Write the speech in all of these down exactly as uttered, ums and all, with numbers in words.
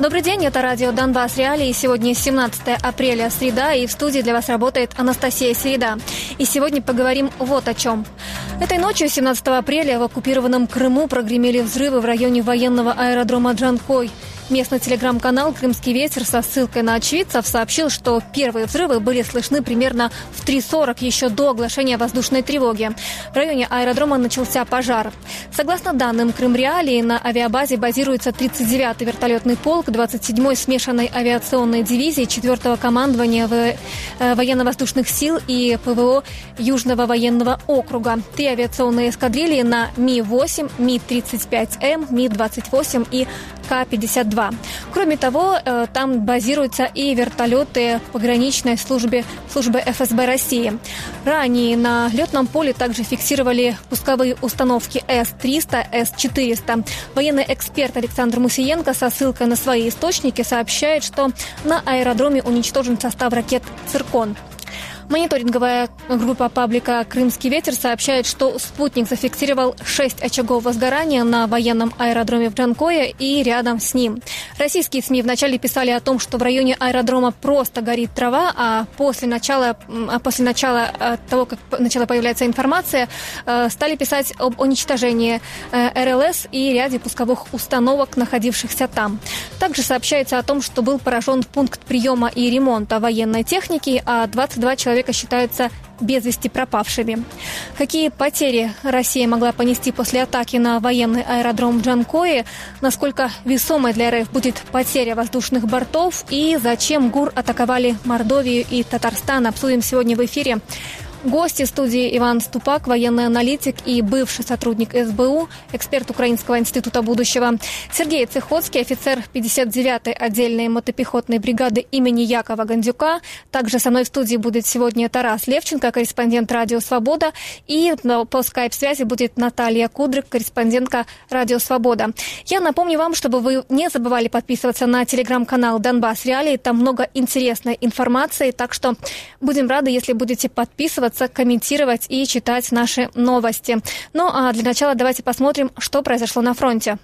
Добрый день, это радио «Донбасс Реалии». Сегодня семнадцатое апреля, среда, и в студии для вас работает Анастасия Середа. И сегодня поговорим вот о чем. Этой ночью, семнадцатого апреля, в оккупированном Крыму прогремели взрывы в районе военного аэродрома Джанкой. Местный телеграм-канал «Крымский ветер» со ссылкой на очевидцев сообщил, что первые взрывы были слышны примерно в три сорок, еще до оглашения воздушной тревоги. В районе аэродрома начался пожар. Согласно данным Крым Реалии, на авиабазе базируется тридцать девятый вертолетный полк двадцать седьмой смешанной авиационной дивизии четвёртого командования военно-воздушных сил и ПВО Южного военного округа. Три авиационные эскадрильи на Ми восемь, Ми тридцать пять М, Ми двадцать восемь и Ка пятьдесят два. Кроме того, там базируются и вертолеты пограничной службы, службы эф эс бэ России. Ранее на летном поле также фиксировали пусковые установки С триста, С четыреста. Военный эксперт Александр Мусиенко со ссылкой на свои источники сообщает, что на аэродроме уничтожен состав ракет «Циркон». Мониторинговая группа паблика «Крымский ветер» сообщает, что спутник зафиксировал шесть очагов возгорания на военном аэродроме в Джанкое и рядом с ним. Российские СМИ вначале писали о том, что в районе аэродрома просто горит трава, а после начала, а после начала того, как начала появляться информация, стали писать об уничтожении эр эл эс и ряде пусковых установок, находившихся там. Также сообщается о том, что был поражен пункт приема и ремонта военной техники, а двадцать два человека человека считаются без вести пропавшими. Какие потери Россия могла понести после атаки на военный аэродром в Джанкое, насколько весомой для эр эф будет потеря воздушных бортов и зачем ГУР атаковали Мордовию и Татарстан, обсудим сегодня в эфире. Гости студии Иван Ступак, военный аналитик и бывший сотрудник эс бэ у, эксперт Украинского института будущего. Сергей Цехоцкий, офицер пятьдесят девятой отдельной мотопехотной бригады имени Якова Гандзюка. Также со мной в студии будет сегодня Тарас Левченко, корреспондент «Радио Свобода». И по скайп-связи будет Наталья Кудрик, корреспондентка «Радио Свобода». Я напомню вам, чтобы вы не забывали подписываться на телеграм-канал «Донбасс Реалии». Там много интересной информации, так что будем рады, если будете подписываться, комментировать и читать наши новости. Ну а для начала давайте посмотрим, что произошло на фронте.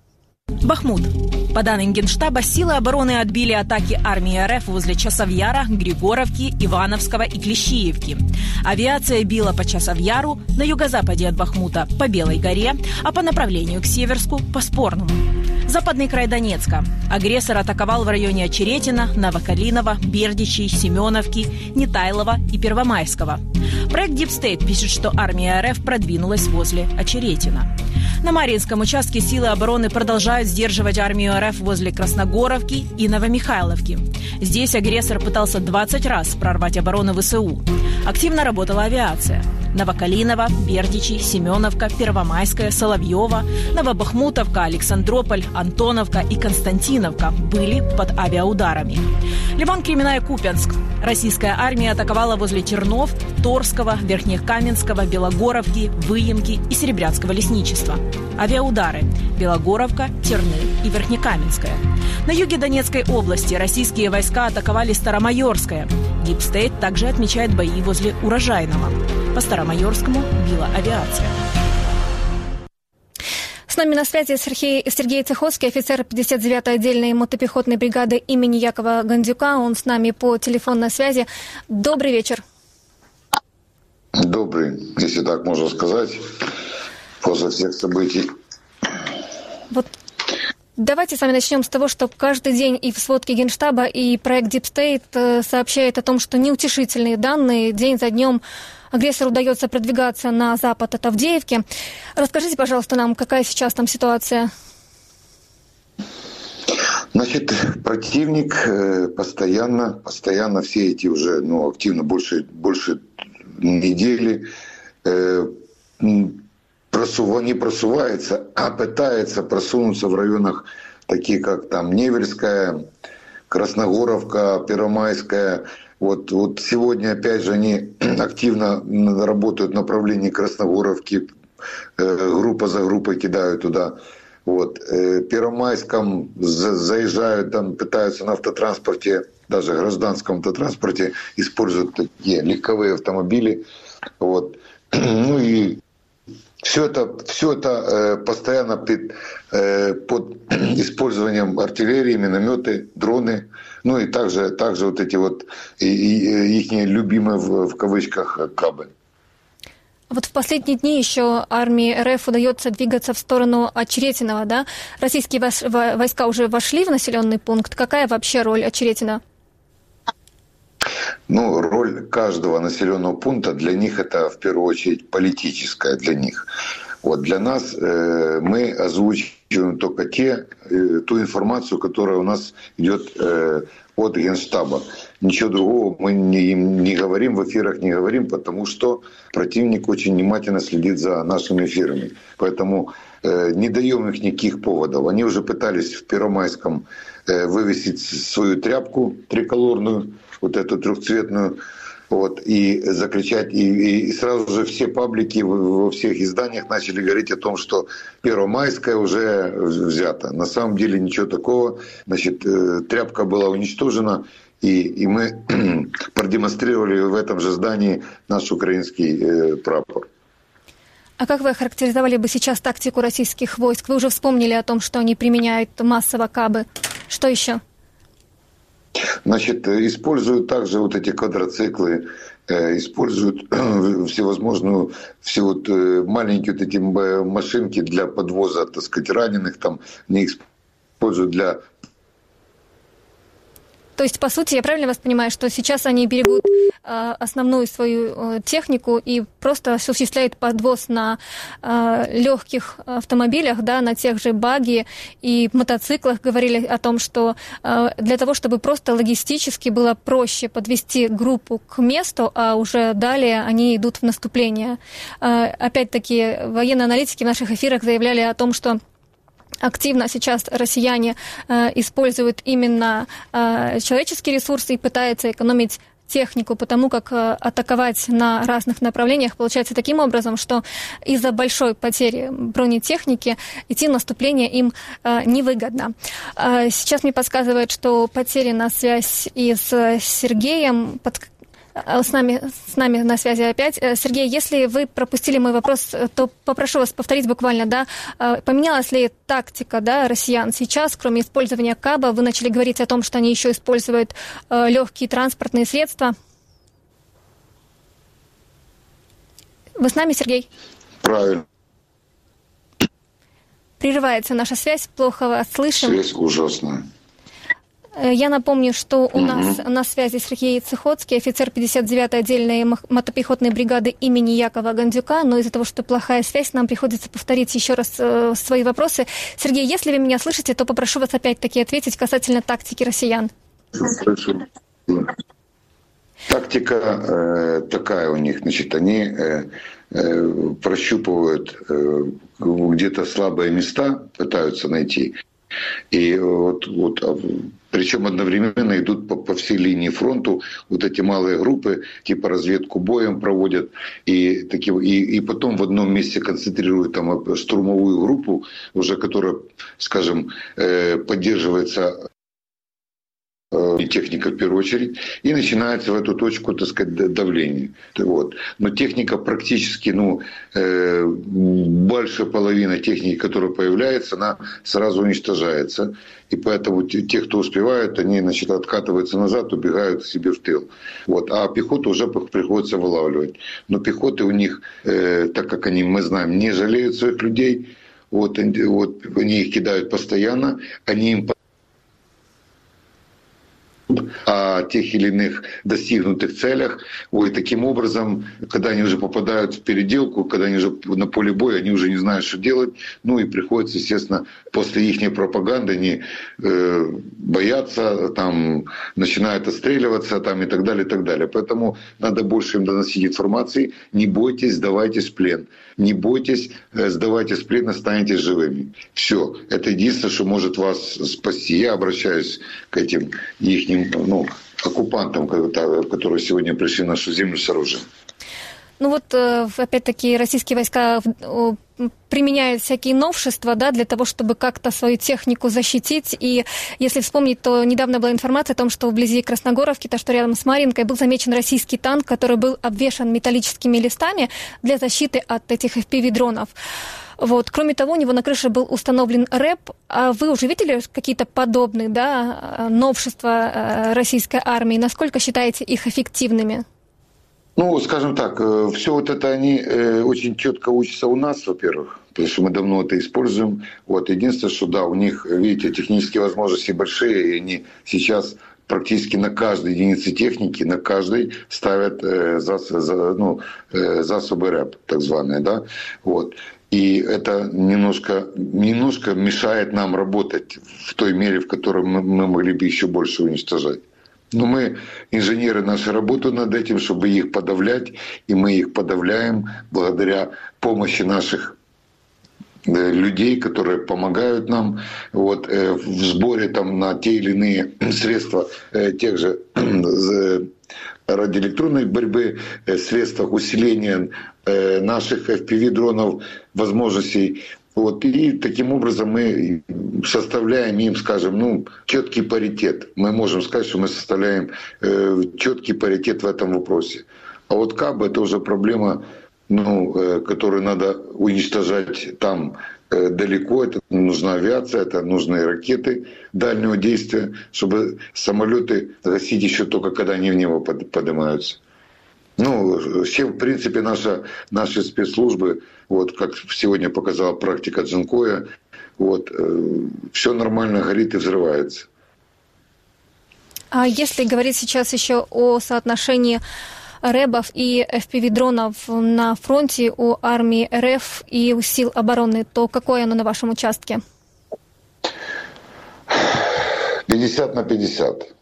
Бахмут. По данным Генштаба, силы обороны отбили атаки армии эр эф возле Часовьяра, Григоровки, Ивановского и Клещеевки. Авиация била по Часовьяру, на юго-западе от Бахмута по Белой горе, а по направлению к Северску по Спорному. Западный край Донецка. Агрессор атаковал в районе Очеретина, Новокалиново, Бердичей, Семеновки, Нетайлова и Первомайского. Проект Deep State пишет, что армия эр эф продвинулась возле Очеретина. На Марьинском участке силы обороны продолжают сдерживать армию эр эф возле Красногоровки и Новомихайловки. Здесь агрессор пытался двадцать раз прорвать оборону вэ эс у. Активно работала авиация. Новокалиново, Бердичи, Семеновка, Первомайская, Соловьева, Новобахмутовка, Александрополь, Антоновка и Константиновка были под авиаударами. Ливан, Кременная, Купянск. Российская армия атаковала возле Тернов, Торского, Верхнекаменского, Белогоровки, Выемки и Серебрянского лесничества. Авиаудары. Белогоровка, Терны и Верхнекаменская. На юге Донецкой области российские войска атаковали Старомайорское. Deep State также отмечает бои возле Урожайного. По Старомайорскому била авиация. С нами на связи Сергей, Сергей Цехоцкий, офицер пятьдесят девятой отдельной мотопехотной бригады имени Якова Гандзюка. Он с нами по телефонной связи. Добрый вечер. Добрый, если так можно сказать, после всех событий. Вот давайте с вами начнем с того, что каждый день и в сводке Генштаба, и проект Deep State сообщает о том, что неутешительные данные. День за днем агрессору удается продвигаться на запад от Авдеевки. Расскажите, пожалуйста, нам, какая сейчас там ситуация? Значит, противник постоянно, постоянно все эти уже, ну, активно больше, больше недели э, просува, не просувается, а пытается просунуться в районах, такие как там Неверская, Красногоровка, Первомайская. Вот, вот сегодня, опять же, они активно работают в направлении Красногоровки, э, группа за группой кидают туда. Вот. Э, Первомайском заезжают, там пытаются на автотранспорте, даже гражданском автотранспорте, используют такие легковые автомобили. Вот. Ну и все это, все это постоянно под, под использованием артиллерии, минометы, дроны, ну и также, также вот эти вот их любимые в, в кавычках кабы. Вот в последние дни еще армии РФ удается двигаться в сторону Очеретиного, да? Российские войска уже вошли в населенный пункт. Какая вообще роль Очеретина? Ну, роль каждого населенного пункта для них это в первую очередь политическая для них. Вот для нас э, мы озвучиваем только те, э, ту информацию, которая у нас идет э, от Генштаба. Ничего другого мы не, не говорим, в эфирах не говорим, потому что противник очень внимательно следит за нашими эфирами. Поэтому э, не даем их никаких поводов. Они уже пытались в Первомайском э, вывесить свою тряпку триколорную, вот эту трехцветную, вот, и закричать. И, и сразу же все паблики во всех изданиях начали говорить о том, что Первомайская уже взята. На самом деле ничего такого. Значит, э, тряпка была уничтожена. И, и мы продемонстрировали в этом же здании наш украинский э, прапор. А как вы охарактеризовали бы сейчас тактику российских войск? Вы уже вспомнили о том, что они применяют массово кабы. Что еще? Значит, используют также вот эти квадроциклы, э, используют всевозможную, все вот э, маленькие вот эти машинки для подвоза, так сказать, раненых, там, они используют для... То есть, по сути, я правильно вас понимаю, что сейчас они берегут э, основную свою э, технику и просто осуществляют подвоз на э, легких автомобилях, да, на тех же багги и мотоциклах. Говорили о том, что э, для того, чтобы просто логистически было проще подвести группу к месту, а уже далее они идут в наступление. Э, опять-таки, военные аналитики в наших эфирах заявляли о том, что активно сейчас россияне э, используют именно э, человеческие ресурсы и пытаются экономить технику, потому как э, атаковать на разных направлениях получается таким образом, что из-за большой потери бронетехники идти в наступление им э, невыгодно. Э, сейчас мне подсказывают, что потери на связь и с Сергеем под... С нами, с нами на связи опять. Сергей, если вы пропустили мой вопрос, то попрошу вас повторить буквально, да, поменялась ли тактика, да, россиян сейчас, кроме использования каба? Вы начали говорить о том, что они еще используют легкие транспортные средства. Вы с нами, Сергей? Правильно. Прерывается наша связь, плохо вас слышим. Связь ужасная. Я напомню, что у угу. нас на связи Сергей Цихоцкий, офицер пятьдесят девятой отдельной мотопехотной бригады имени Якова Гандзюка, но из-за того, что плохая связь, нам приходится повторить еще раз э, свои вопросы. Сергей, если вы меня слышите, то попрошу вас опять-таки ответить касательно тактики россиян. Слышу. Тактика э, такая у них, значит, они э, э, прощупывают э, где-то слабые места, пытаются найти. И вот, вот, причем одновременно идут по, по всей линии фронту вот эти малые группы, типа разведку боем проводят, и, таки, и, и потом в одном месте концентрируют там штурмовую группу, уже которая, скажем, поддерживается техника в первую очередь, и начинается в эту точку, так сказать, давление. Вот. Но техника практически, ну, э, большая половина техники, которая появляется, она сразу уничтожается. И поэтому те, кто успевают, они, значит, откатываются назад, убегают себе в тыл. Вот. А пехоту уже приходится вылавливать. Но пехоты у них, э, так как они, мы знаем, не жалеют своих людей, вот, вот, они их кидают постоянно, они им о тех или иных достигнутых целях. Вот, и таким образом, когда они уже попадают в переделку, когда они уже на поле боя, они уже не знают, что делать. Ну и приходится, естественно, после их пропаганды они э, боятся, там, начинают отстреливаться там, и так далее, и так далее. Поэтому надо больше им доносить информации. Не бойтесь, сдавайтесь в плен. Не бойтесь, сдавайтесь в плен, останетесь живыми. Все. Это единственное, что может вас спасти. Я обращаюсь к этим их ну, оккупантам, которые сегодня пришли в нашу землю с оружием. Ну вот, опять-таки, российские войска применяют всякие новшества, да, для того, чтобы как-то свою технику защитить. И если вспомнить, то недавно была информация о том, что вблизи Красногоровки, то, что рядом с Марьинкой, был замечен российский танк, который был обвешан металлическими листами для защиты от этих эф пи ви-дронов. Вот. Кроме того, у него на крыше был установлен рэп. А вы уже видели какие-то подобные, да, новшества российской армии? Насколько считаете их эффективными? Ну, скажем так, все вот это они очень четко учатся у нас, во-первых, потому что мы давно это используем. Вот. Единственное, что да, у них, видите, технические возможности большие, и они сейчас практически на каждой единице техники, на каждой ставят э, зас, за, ну, э, засобы рэп, так званые, да, вот. И это немножко, немножко мешает нам работать в той мере, в которой мы, мы могли бы еще больше уничтожать. Но мы, инженеры наши, работают над этим, чтобы их подавлять, и мы их подавляем благодаря помощи наших людей, которые помогают нам вот, в сборе там, на те или иные средства тех же радиоэлектронной борьбы, средствах усиления наших эф пи ви-дронов, возможностей. Вот, и таким образом мы составляем им, скажем, ну, четкий паритет. Мы можем сказать, что мы составляем э, четкий паритет в этом вопросе. А вот КАБ — это уже проблема, ну, э, которую надо уничтожать там э, далеко. Это нужна авиация, это нужны ракеты дальнего действия, чтобы самолеты гасить еще только когда они в небо поднимаются. Ну, все, в принципе, наша, наши спецслужбы, вот как сегодня показала практика Джанкоя, вот, э, все нормально горит и взрывается. А если говорить сейчас еще о соотношении рэбов и эф пи ви-дронов на фронте у армии эр эф и у сил обороны, то какое оно на вашем участке? пятьдесят на пятьдесят.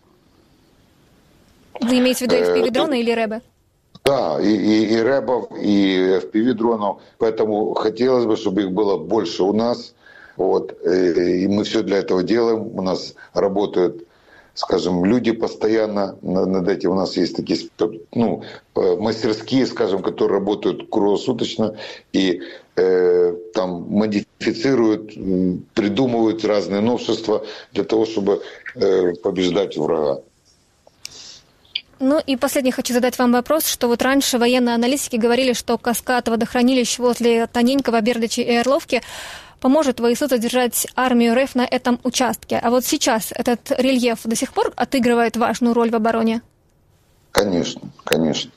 Вы имеете в виду эф пи ви-дроны э, или рэбы? Да, и, и, и рэбов, и эф пи ви-дронов. Поэтому хотелось бы, чтобы их было больше у нас. Вот. И мы все для этого делаем. У нас работают, скажем, люди постоянно над этим. У нас есть такие, ну, мастерские, скажем, которые работают круглосуточно и э, там модифицируют, придумывают разные новшества для того, чтобы э, побеждать врага. Ну и последний хочу задать вам вопрос, что вот раньше военные аналитики говорили, что каскад водохранилищ возле Тоненького, Бердичи и Орловки поможет ВСУ задержать армию эр эф на этом участке. А вот сейчас этот рельеф до сих пор отыгрывает важную роль в обороне? Конечно, конечно.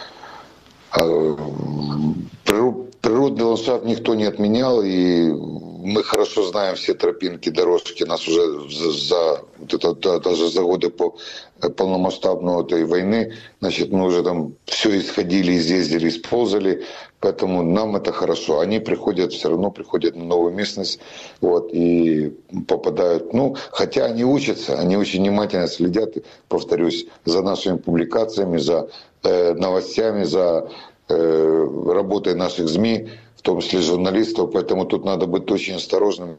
Природный ландшафт никто не отменял, и мы хорошо знаем все тропинки, дорожки. Нас уже за, за вот это, даже за годы по полномасштабной этой войны, значит, мы уже там все исходили, изъездили, использовали, поэтому нам это хорошо. Они приходят, все равно приходят на новую местность, вот, и попадают, ну, хотя они учатся, они очень внимательно следят, повторюсь, за нашими публикациями, за э, новостями, за э, работой наших СМИ, в том числе журналистов, поэтому тут надо быть очень осторожными,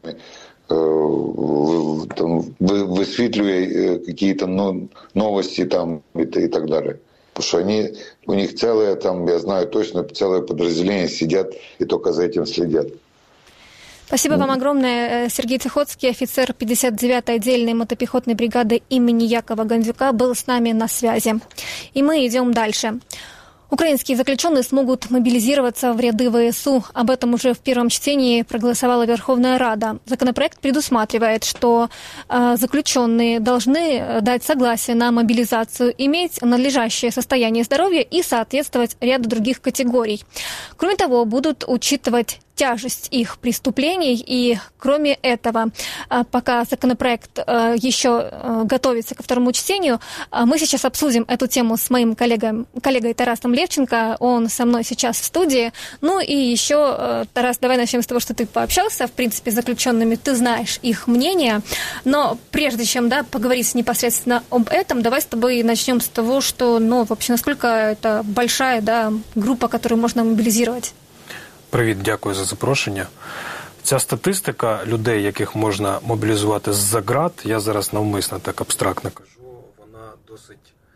там, высветливая какие-то новости там и, и так далее. Потому что они, у них целые, там, я знаю точно, целое подразделение сидят и только за этим следят. Спасибо вам огромное. Сергей Цихоцкий, офицер пятьдесят девятой отдельной мотопехотной бригады имени Якова Гандзюка, был с нами на связи. И мы идем дальше. Украинские заключенные смогут мобилизироваться в ряды ВСУ. Об этом уже в первом чтении проголосовала Верховная Рада. Законопроект предусматривает, что э, заключенные должны дать согласие на мобилизацию, иметь надлежащее состояние здоровья и соответствовать ряду других категорий. Кроме того, будут учитывать тяжесть их преступлений. И кроме этого, пока законопроект еще готовится ко второму чтению, мы сейчас обсудим эту тему с моим коллегой, коллегой Тарасом Левченко. Он со мной сейчас в студии. Ну и еще, Тарас, давай начнем с того, что ты пообщался, в принципе, с заключенными, ты знаешь их мнение. Но прежде чем, да, поговорить непосредственно об этом, давай с тобой начнем с того, что, ну, вообще, насколько это большая, да, группа, которую можно мобилизировать. Привіт, дякую за запрошення. Ця статистика людей, яких можна мобілізувати з-за ґрат, я зараз навмисно так абстрактно кажу, вона досить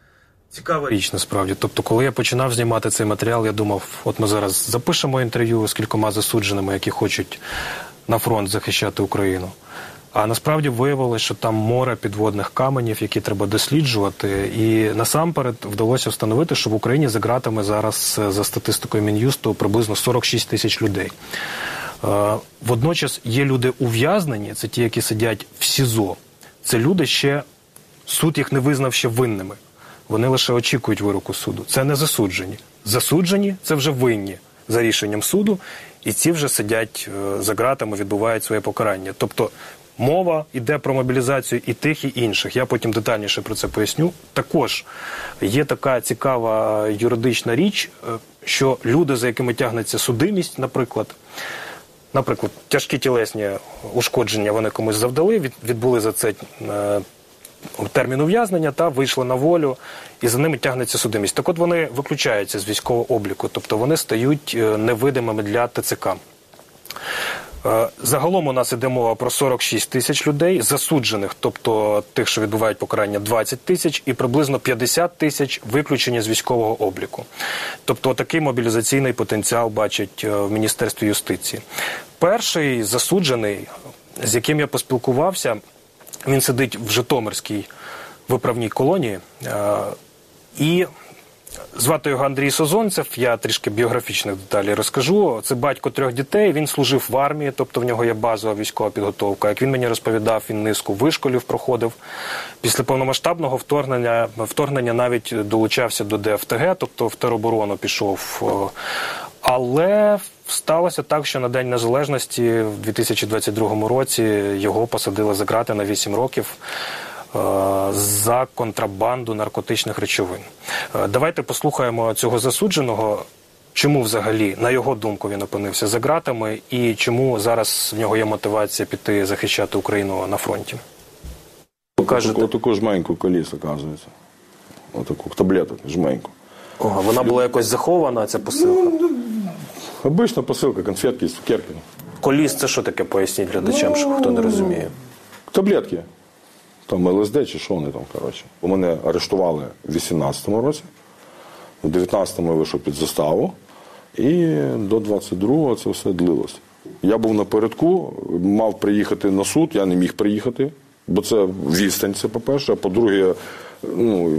Цікава річ, насправді. Тобто, коли я починав знімати цей матеріал, я думав, от ми зараз запишемо інтерв'ю з кількома засудженими, які хочуть на фронт захищати Україну. А насправді виявилося, що там море підводних каменів, які треба досліджувати. І насамперед вдалося встановити, що в Україні за ґратами зараз, за статистикою Мін'юсту, приблизно сорок шість тисяч людей. Водночас є люди ув'язнені, це ті, які сидять в СІЗО. Це люди ще, суд їх не визнав ще винними. Вони лише очікують вироку суду. Це не засуджені. Засуджені – це вже винні за рішенням суду, і ці вже сидять за ґратами, відбувають своє покарання. Тобто мова йде про мобілізацію і тих, і інших. Я потім детальніше про це поясню. Також є така цікава юридична річ, що люди, за якими тягнеться судимість, наприклад, наприклад, тяжкі тілесні ушкодження вони комусь завдали, відбули за це термін ув'язнення та вийшли на волю, і за ними тягнеться судимість. Так от вони виключаються з військового обліку, тобто вони стають невидимими для ТЦК. Загалом у нас іде мова про сорок шість тисяч людей, засуджених, тобто тих, що відбувають покарання, двадцять тисяч, і приблизно п'ятдесят тисяч виключені з військового обліку. Тобто такий мобілізаційний потенціал бачить в Міністерстві юстиції. Перший засуджений, з яким я поспілкувався, він сидить в Житомирській виправній колонії, і звати його Андрій Созонцев, я трішки біографічних деталей розкажу. Це батько трьох дітей, він служив в армії, тобто в нього є базова військова підготовка. Як він мені розповідав, він низку вишколів проходив. Після повномасштабного вторгнення, вторгнення навіть долучався до ДФТГ, тобто в тероборону пішов. Але сталося так, що на День Незалежності в дві тисячі двадцять другому році його посадили за ґрати на вісім років за контрабанду наркотичних речовин. Давайте послухаємо цього засудженого, чому взагалі, на його думку, він опинився за ґратами і чому зараз в нього є мотивація піти захищати Україну на фронті. Кажете... Отаку жменьку коліс, оказується. Отаку таблеток, жменьку. Ага, вона була якось захована, ця посилка? Ну, обична посилка, конфетки, цукерки. Коліс – це що таке, поясніть глядачам, що хто не розуміє? Таблетки. Там ЛСД чи що вони там, коротше. Мене арештували в вісімнадцятому році, в дев'ятнадцятому я вийшов під заставу, і до двадцять другого це все длилося. Я був напередку, мав приїхати на суд, я не міг приїхати, бо це відстань, це по-перше, а по-друге, ну,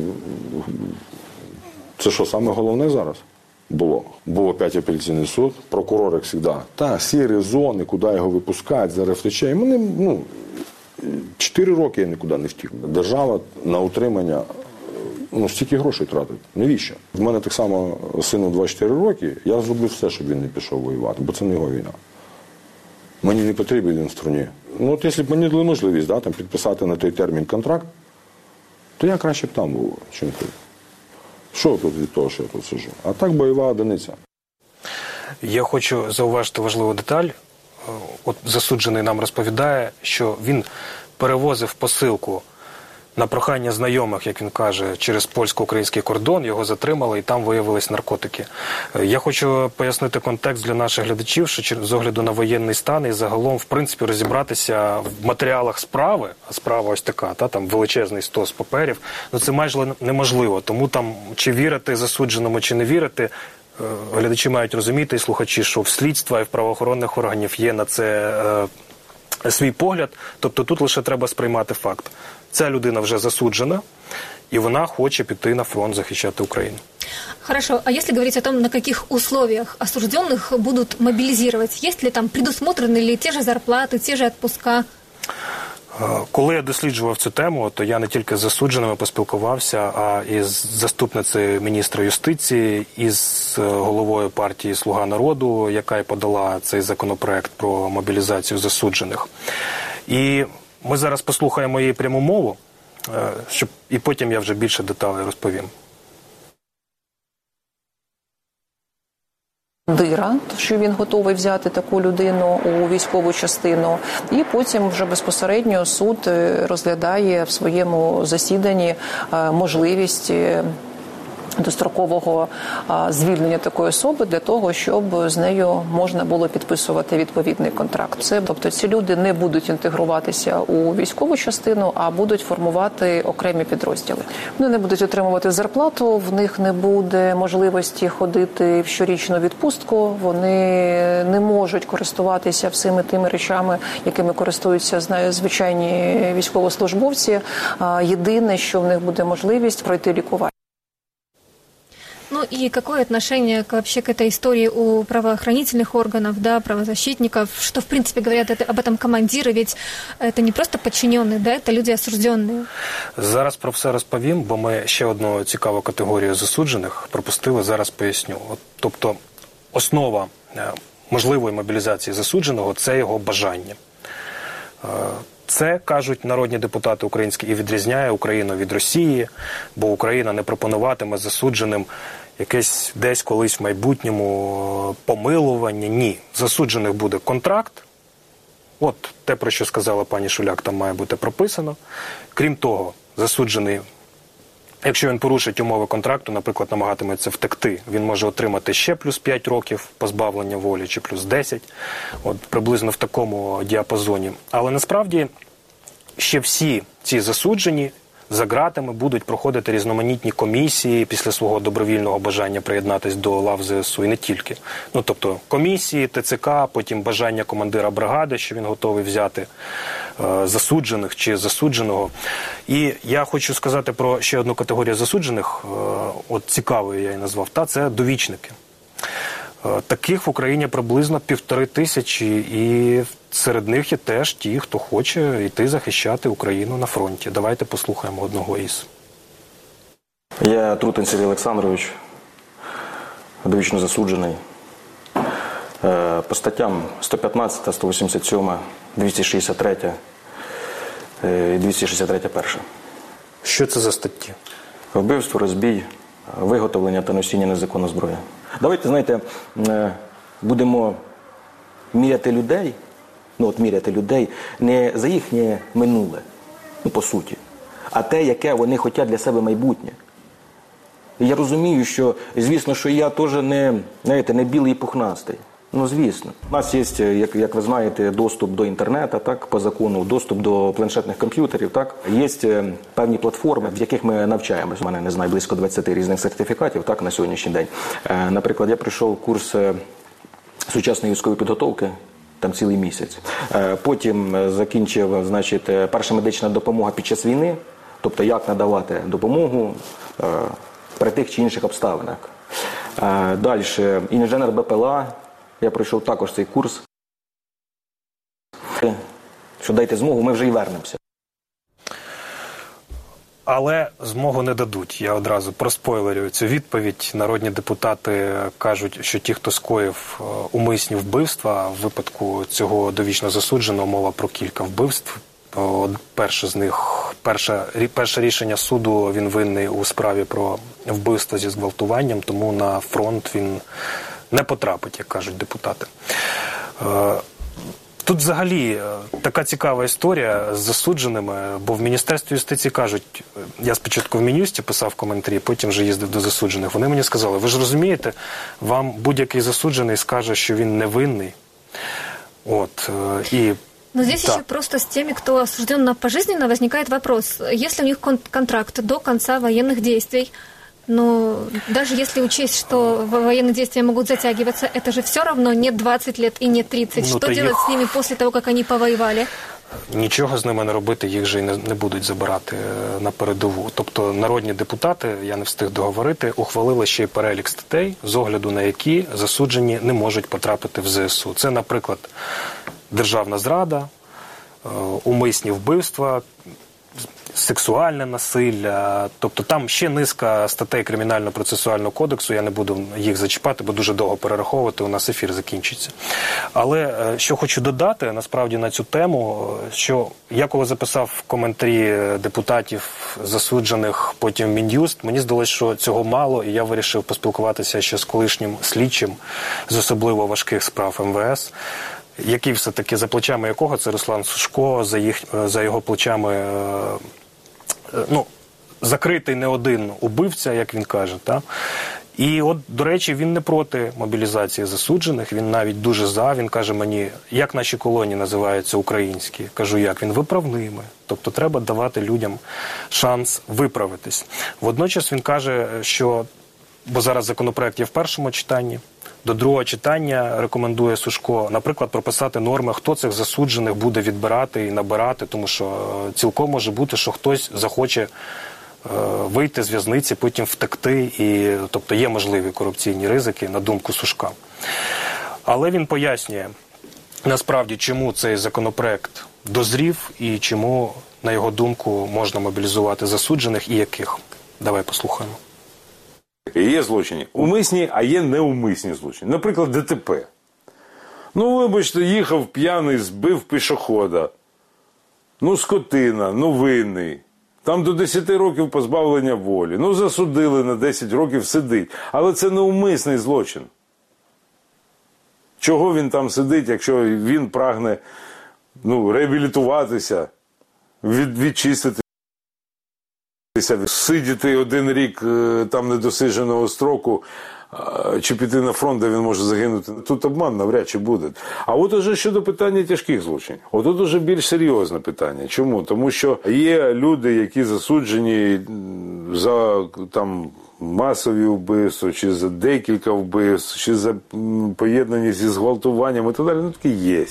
це що, саме головне зараз було? Був опять апеляційний суд, прокурор, як завжди, та, сірі зони, куди його випускають, зараз втече. І мене, ну, чотири роки я нікуди не втік. Держава на утримання, ну, стільки грошей тратить. Навіщо? В мене так само сину двадцять чотири роки, я зробив все, щоб він не пішов воювати, бо це не його війна. Мені не потрібен він в стороні. Ну, от якщо б мені дали можливість, да, там, підписати на той термін контракт, то я краще б там був, чим тут. Що тут від того, що я тут сиджу? А так бойова одиниця. Я хочу зауважити важливу деталь. От засуджений нам розповідає, що він перевозив посилку на прохання знайомих, як він каже, через польсько-український кордон, його затримали і там виявились наркотики. Я хочу пояснити контекст для наших глядачів, що з огляду на воєнний стан і загалом, в принципі, розібратися в матеріалах справи, а справа ось така, та, там величезний стос паперів, ну це майже неможливо. Тому там, чи вірити засудженому, чи не вірити, глядачі мають розуміти і слухачі, що в слідства і в правоохоронних органів є на це е, свій погляд. Тобто тут лише треба сприймати факт. Ця людина вже засуджена, и вона хоче піти на фронт захищати Украину. Хорошо, а если говорить о том, на каких условиях осужденных будут мобилизировать, есть ли там предусмотрены ли те же зарплаты, те же отпуска? Коли я досліджував цю тему, то я не тільки з засудженими поспілкувався, а і з заступницею міністра юстиції, і з головою партії «Слуга народу», яка й подала цей законопроект про мобілізацію засуджених. І ми зараз послухаємо її пряму мову, щоб і потім я вже більше деталей розповім. Дира, що він готовий взяти таку людину у військову частину, і потім вже безпосередньо суд розглядає в своєму засіданні можливість дострокового звільнення такої особи для того, щоб з нею можна було підписувати відповідний контракт. Це, тобто ці люди не будуть інтегруватися у військову частину, а будуть формувати окремі підрозділи. Вони не будуть отримувати зарплату, в них не буде можливості ходити в щорічну відпустку, вони не можуть користуватися всіми тими речами, якими користуються, знаю, звичайні військовослужбовці. Єдине, що в них буде можливість пройти лікування. Ну и какое отношение к, вообще к этой истории у правоохранительных органов, да, правозащитников, что в принципе говорят это, об этом командиры, ведь это не просто подчиненные, да, это люди осужденные. Зараз про все розповім, бо ми ще одну цікаву категорію засуджених пропустили, зараз поясню. От, тобто основа можливої мобілізації засудженого – це його бажання. Це, кажуть народні депутати українські, і відрізняє Україну від Росії, бо Україна не пропонуватиме засудженим якесь десь колись в майбутньому помилування. Ні. Засуджених буде контракт. От те, про що сказала пані Шуляк, там має бути прописано. Крім того, засуджений, якщо він порушить умови контракту, наприклад, намагатиметься втекти, він може отримати ще плюс п'ять років позбавлення волі, чи плюс десять, от приблизно в такому діапазоні. Але насправді ще всі ці засуджені за ґратами будуть проходити різноманітні комісії після свого добровільного бажання приєднатись до лав ЗСУ, і не тільки. Ну, тобто комісії, ТЦК, потім бажання командира бригади, що він готовий взяти е, засуджених чи засудженого. І я хочу сказати про ще одну категорію засуджених, е, от цікавою я її назвав, та це довічники. Е, таких в Україні приблизно півтори тисячі, і серед них є теж ті, хто хоче йти захищати Україну на фронті. Давайте послухаємо одного із. Я Трутень Сергій Олександрович, довічно засуджений. По статтям сто п'ятнадцять, сто вісімдесят сім, двісті шістдесят три і двісті шістдесят три перша. Що це за статті? Вбивство, розбій, виготовлення та носіння незаконної зброї. Давайте, знаєте, будемо міряти людей, ну от міряти людей не за їхнє минуле, ну по суті, а те, яке вони хочуть для себе майбутнє. І я розумію, що, звісно, що я теж не, знаєте, не білий і пухнастий. Ну, звісно. У нас є, як, як ви знаєте, доступ до інтернету, так, по закону, доступ до планшетних комп'ютерів, так. Є певні платформи, в яких ми навчаємося. У мене, не знаю, близько двадцять різних сертифікатів, так, на сьогоднішній день. Наприклад, я пройшов курс сучасної військової підготовки, там цілий місяць. Потім закінчив, значить, перша медична допомога під час війни, тобто як надавати допомогу при тих чи інших обставинах. Далі, інженер БПЛА, я пройшов також цей курс. Що дайте змогу, ми вже і вернемося. Але змогу не дадуть. Я одразу проспойлерю цю відповідь. Народні депутати кажуть, що ті, хто скоїв умисні вбивства, в випадку цього довічно засудженого, мова про кілька вбивств. Перше з них, перше, перше рішення суду, він винний у справі про вбивство зі зґвалтуванням, тому на фронт він не потрапить, як кажуть депутати. Тут взагалі така цікава історія з засудженими, бо в Міністерстві юстиції кажуть, я спочатку в Мін'юсті писав коментарі, потім вже їздив до засуджених. Вони мені сказали, ви ж розумієте, вам будь-який засуджений скаже, що він невинний. От, і Но здесь да. еще просто с теми, кто осужден на пожизненно, возникает вопрос. Если у них кон- контракт до конца военных действий, но даже если учесть, что военные действия могут затягиваться, это же все равно не двадцать лет и не тридцать. Ну, что делать їх... с ними после того, как они повоевали? Нічого з ними не робити, їх же і не, не будуть забирати на передову. Тобто народні депутати, я не встиг договорити, ухвалили ще й перелік статей, з огляду на які засуджені не можуть потрапити в ЗСУ. Це, наприклад, державна зрада, умисні вбивства, сексуальне насилля. Тобто там ще низка статей Кримінально-процесуального кодексу, я не буду їх зачіпати, бо дуже довго перераховувати, у нас ефір закінчиться. Але що хочу додати, насправді, на цю тему, що я коли записав коментарі депутатів, засуджених потім в Мін'юст, мені здалося, що цього мало, і я вирішив поспілкуватися ще з колишнім слідчим з особливо важких справ ем ве ес, який все-таки, за плечами якого, це Руслан Сушко, за, їх, за його плечами, ну, закритий не один убивця, як він каже, та? І от, до речі, він не проти мобілізації засуджених, він навіть дуже за, він каже мені, як наші колонії називаються українські? Кажу, як? Він виправними. Тобто треба давати людям шанс виправитись. Водночас він каже, що, бо зараз законопроект є в першому читанні, до другого читання рекомендує Сушко, наприклад, прописати норми, хто цих засуджених буде відбирати і набирати, тому що цілком може бути, що хтось захоче вийти з в'язниці, потім втекти, і, тобто є можливі корупційні ризики, на думку Сушка. Але він пояснює, насправді, чому цей законопроект дозрів і чому, на його думку, можна мобілізувати засуджених і яких. Давай послухаємо. Є злочини умисні, а є неумисні злочини. Наприклад, ДТП. Ну, вибачте, їхав п'яний, збив пішохода. Ну, скотина, ну, винний. Там до десяти років позбавлення волі. Ну, засудили на десять років, сидить. Але це неумисний злочин. Чого він там сидить, якщо він прагне, ну, реабілітуватися, від, відчистити. Сидіти один рік там недосидженого строку, чи піти на фронт, де він може загинути. Тут обман навряд чи буде. А от уже щодо питання тяжких злочинів. От тут уже більш серйозне питання. Чому? Тому що є люди, які засуджені за там масові вбивства, чи за декілька вбивств, чи за поєднані зі зґвалтуванням і так далі. Ну, такі є.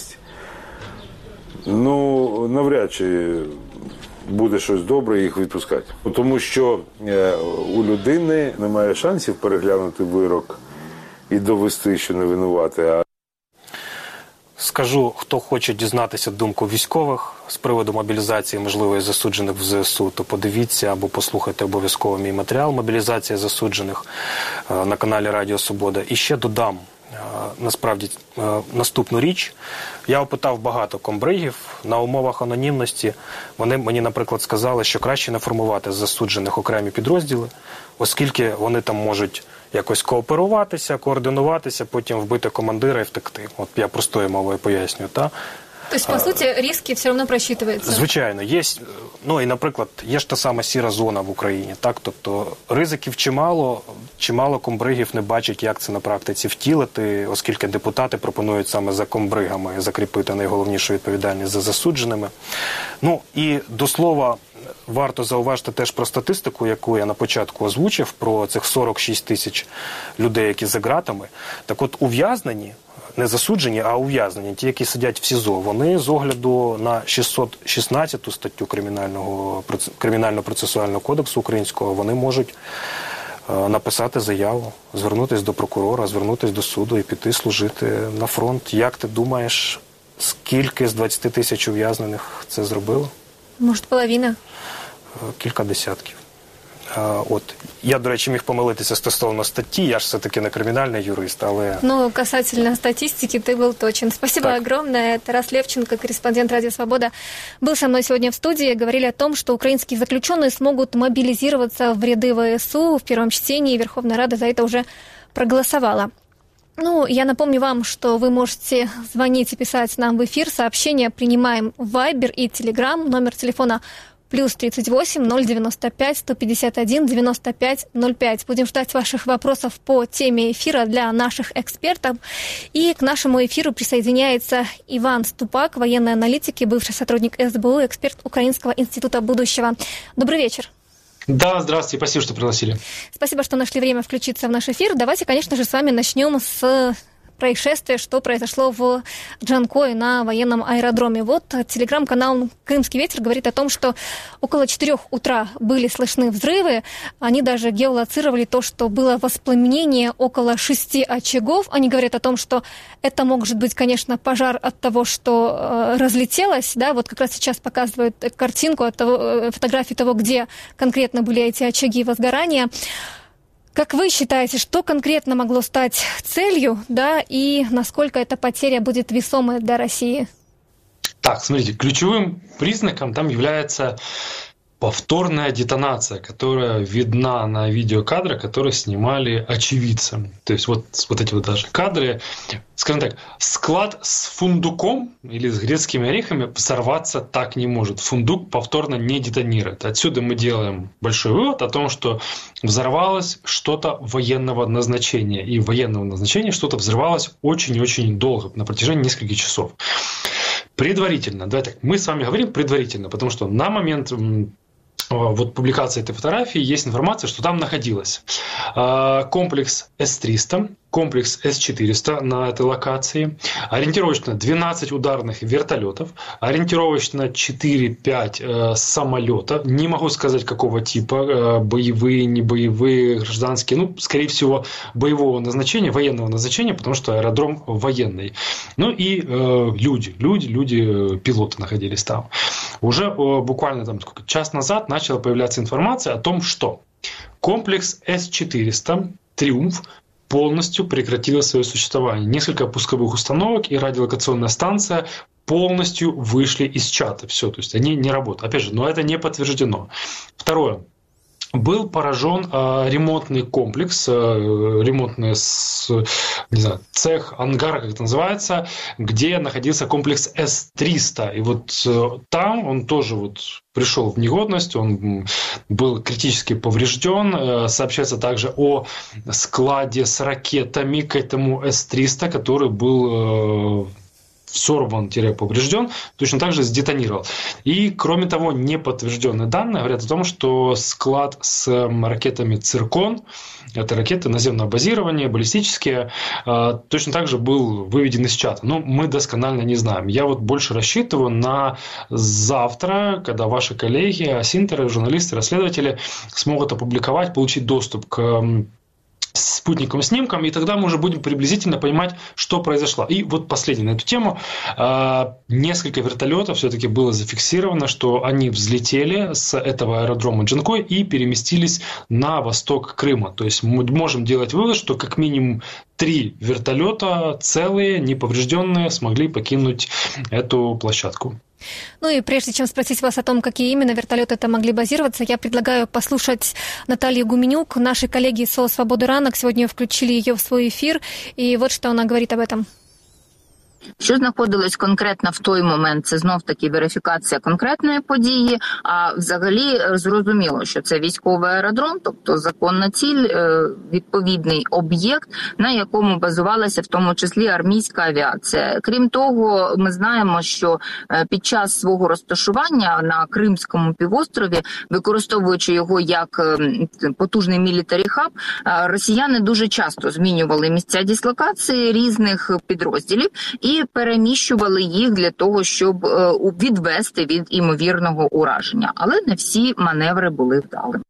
Ну, навряд чи буде щось добре їх відпускати. Тому що е, у людини немає шансів переглянути вирок і довести, що не винувати. А... Скажу, хто хоче дізнатися думку військових з приводу мобілізації, можливо, засуджених в ЗСУ, то подивіться або послухайте обов'язково мій матеріал «Мобілізація засуджених» е, на каналі Радіо Свобода. І ще додам, насправді, наступну річ. Я опитав багато комбригів на умовах анонімності. Вони мені, наприклад, сказали, що краще не формувати з засуджених окремі підрозділи, оскільки вони там можуть якось кооперуватися, координуватися, потім вбити командира і втекти. От я простою мовою пояснюю, та? Тобто, по суті, риски все одно просчитуються? Звичайно. Є, ну і, наприклад, є ж та сама сіра зона в Україні, так? Тобто, ризиків чимало, чимало комбригів не бачать, як це на практиці втілити, оскільки депутати пропонують саме за комбригами закріпити найголовнішу відповідальність за засудженими. Ну, і до слова, варто зауважити теж про статистику, яку я на початку озвучив, про цих сорок шість тисяч людей, які за ґратами. Так от, ув'язнені, не засуджені, а ув'язнені, ті, які сидять в СІЗО, вони з огляду на шістсот шістнадцяту статтю Кримінального, Кримінально-процесуального кодексу українського, вони можуть е, написати заяву, звернутися до прокурора, звернутися до суду і піти служити на фронт. Як ти думаєш, скільки з двадцяти тисяч ув'язнених це зробило? Може, половина? Е, кілька десятків. От. Я, до речі, міг помилитися стосовно статті, я ж все-таки не кримінальний юрист, але... Ну, касательно статистики, ты был точен. Спасибо так. огромное. Тарас Левченко, корреспондент «Радио Свобода», был со мной сегодня в студии. Говорили о том, что украинские заключенные смогут мобилизироваться в ряды ВСУ в первом чтении. Верховная Рада за это уже проголосовала. Ну, я напомню вам, что вы можете звонить и писать нам в эфир. Сообщения принимаем в Viber и Telegram. Номер телефона плюс тридцать восемь ноль девяносто пять сто пятьдесят один девяносто пять ноль пять. Будем ждать ваших вопросов по теме эфира для наших экспертов. И к нашему эфиру присоединяется Иван Ступак, военный аналитик и бывший сотрудник СБУ, эксперт Украинского института будущего. Добрый вечер. Да, здравствуйте, спасибо, что пригласили. Спасибо, что нашли время включиться в наш эфир. Давайте, конечно же, с вами начнем с происшествие, что произошло в Джанкое на военном аэродроме. Вот телеграм-канал «Крымский ветер» говорит о том, что около четырех утра были слышны взрывы. Они даже геолоцировали то, что было воспламенение около шести очагов. Они говорят о том, что это может быть, конечно, пожар от того, что э, разлетелось. Да, вот как раз сейчас показывают картинку, от того, э, фотографию того, где конкретно были эти очаги возгорания. Как вы считаете, что конкретно могло стать целью, да, и насколько эта потеря будет весомой для России? Так, смотрите, ключевым признаком там является повторная детонация, которая видна на видеокадрах, которые снимали очевидцы. То есть вот, вот эти вот даже кадры, скажем так, склад с фундуком или с грецкими орехами взорваться так не может. Фундук повторно не детонирует. Отсюда мы делаем большой вывод о том, что взорвалось что-то военного назначения. И военного назначения что-то взрывалось очень-очень долго, на протяжении нескольких часов. Предварительно, давай так, мы с вами говорим предварительно, потому что на момент вот публикации этой фотографии есть информация, что там находилось комплекс эс триста, комплекс эс четыреста на этой локации, ориентировочно двенадцать ударных вертолетов, ориентировочно четыре-пять э, самолетов, не могу сказать какого типа, э, боевые, не боевые, гражданские, ну, скорее всего, боевого назначения, военного назначения, потому что аэродром военный. Ну и э, люди, люди, люди, пилоты находились там. Уже э, буквально там сколько, час назад начала появляться информация о том, что комплекс эс четыреста «Триумф» полностью прекратила свое существование. Несколько пусковых установок и радиолокационная станция полностью вышли из чата. Все, то есть они не работают. Опять же, но это не подтверждено. Второе. Был поражен э, ремонтный комплекс, э, ремонтный с, не знаю, цех, ангар, как это называется, где находился комплекс эс триста. И вот э, там он тоже вот пришел в негодность, он был критически поврежден. Э, сообщается также о складе с ракетами к этому эс триста, который был... Э, сорван-поврежден, точно так же сдетонировал. И, кроме того, неподтвержденные данные говорят о том, что склад с ракетами «Циркон», это ракеты наземного базирования, баллистические, точно так же был выведен из чата. Но мы досконально не знаем. Я вот больше рассчитываю на завтра, когда ваши коллеги, асинтеры, журналисты, расследователи смогут опубликовать, получить доступ к спутниковым снимкам, и тогда мы уже будем приблизительно понимать, что произошло. И вот последнее на эту тему. Несколько вертолетов все-таки было зафиксировано, что они взлетели с этого аэродрома Джанкой и переместились на восток Крыма. То есть мы можем делать вывод, что как минимум три вертолета целые, неповрежденные, смогли покинуть эту площадку. Ну и прежде чем спросить вас о том, какие именно вертолеты там могли базироваться, я предлагаю послушать Наталью Гуменюк. Наши коллеги из СО «Свобода ранок» сегодня включили ее в свой эфир, и вот что она говорит об этом. Що знаходилось конкретно в той момент, це знов-таки верифікація конкретної події, а взагалі зрозуміло, що це військовий аеродром, тобто законна ціль, відповідний об'єкт, на якому базувалася в тому числі армійська авіація. Крім того, ми знаємо, що під час свого розташування на Кримському півострові, використовуючи його як потужний мілітарі-хаб, росіяни дуже часто змінювали місця дислокації різних підрозділів і переміщували їх для того, щоб відвести від імовірного ураження. Але не всі маневри були вдалими.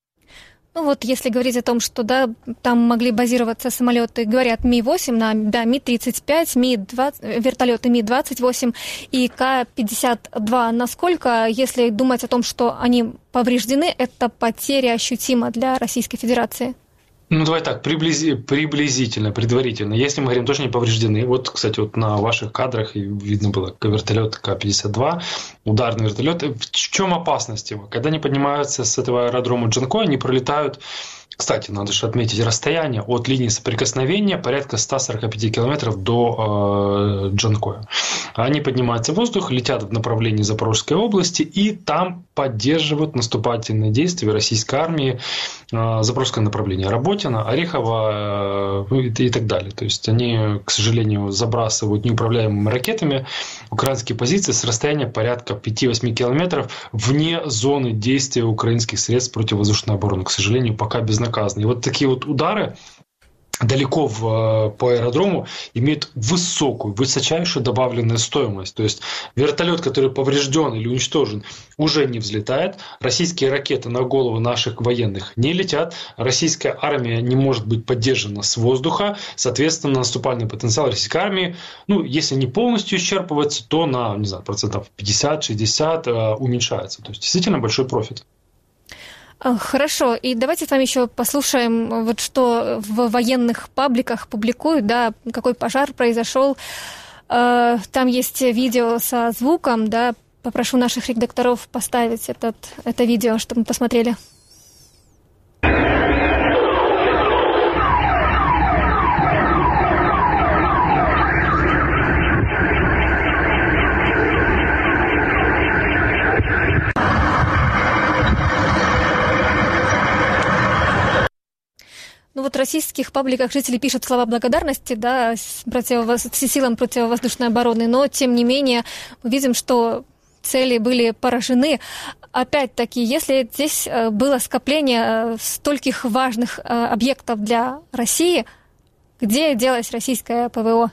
Ну вот, если говорить о том, что да, там могли базироваться самолеты, говорят, Ми восемь, на, да, Ми тридцать пять, Ми двадцать, вертолеты Ми двадцать восемь и Ка пятьдесят два. Насколько, если думать о том, что они повреждены, это потеря ощутима для Российской Федерации? Ну, давай так, приблизи, приблизительно, предварительно. Если мы говорим, тоже не повреждены. Вот, кстати, вот на ваших кадрах видно было вертолет Ка пятьдесят два, ударный вертолет. В чем опасность его? Когда они поднимаются с этого аэродрома Джанкой, они пролетают. Кстати, надо же отметить расстояние от линии соприкосновения порядка сто сорок пять километров до э, Джанкоя. Они поднимаются в воздух, летят в направлении Запорожской области и там поддерживают наступательные действия российской армии. Э, Запорожское направление Работино, Орехово э, и, и так далее. То есть они, к сожалению, забрасывают неуправляемыми ракетами украинские позиции с расстояния порядка пять-восемь километров вне зоны действия украинских средств противовоздушной обороны. К сожалению, пока безнаказанно. И вот такие вот удары далеко в, по аэродрому имеют высокую, высочайшую добавленную стоимость. То есть вертолет, который поврежден или уничтожен, уже не взлетает. Российские ракеты на голову наших военных не летят. Российская армия не может быть поддержана с воздуха. Соответственно, наступательный потенциал российской армии, ну, если не полностью исчерпывается, то на, не знаю, процентов пятьдесят-шестьдесят э, уменьшается. То есть действительно большой профит. Хорошо, и давайте с вами еще послушаем, вот что в военных пабликах публикуют, да, какой пожар произошел. Там есть видео со звуком, да, попрошу наших редакторов поставить этот, это видео, чтобы мы посмотрели. Ну вот в российских пабликах жители пишут слова благодарности, да, противовоз... силам противовоздушной обороны, но тем не менее мы видим, что цели были поражены. Опять-таки, если здесь было скопление стольких важных объектов для России, где делась российская ПВО?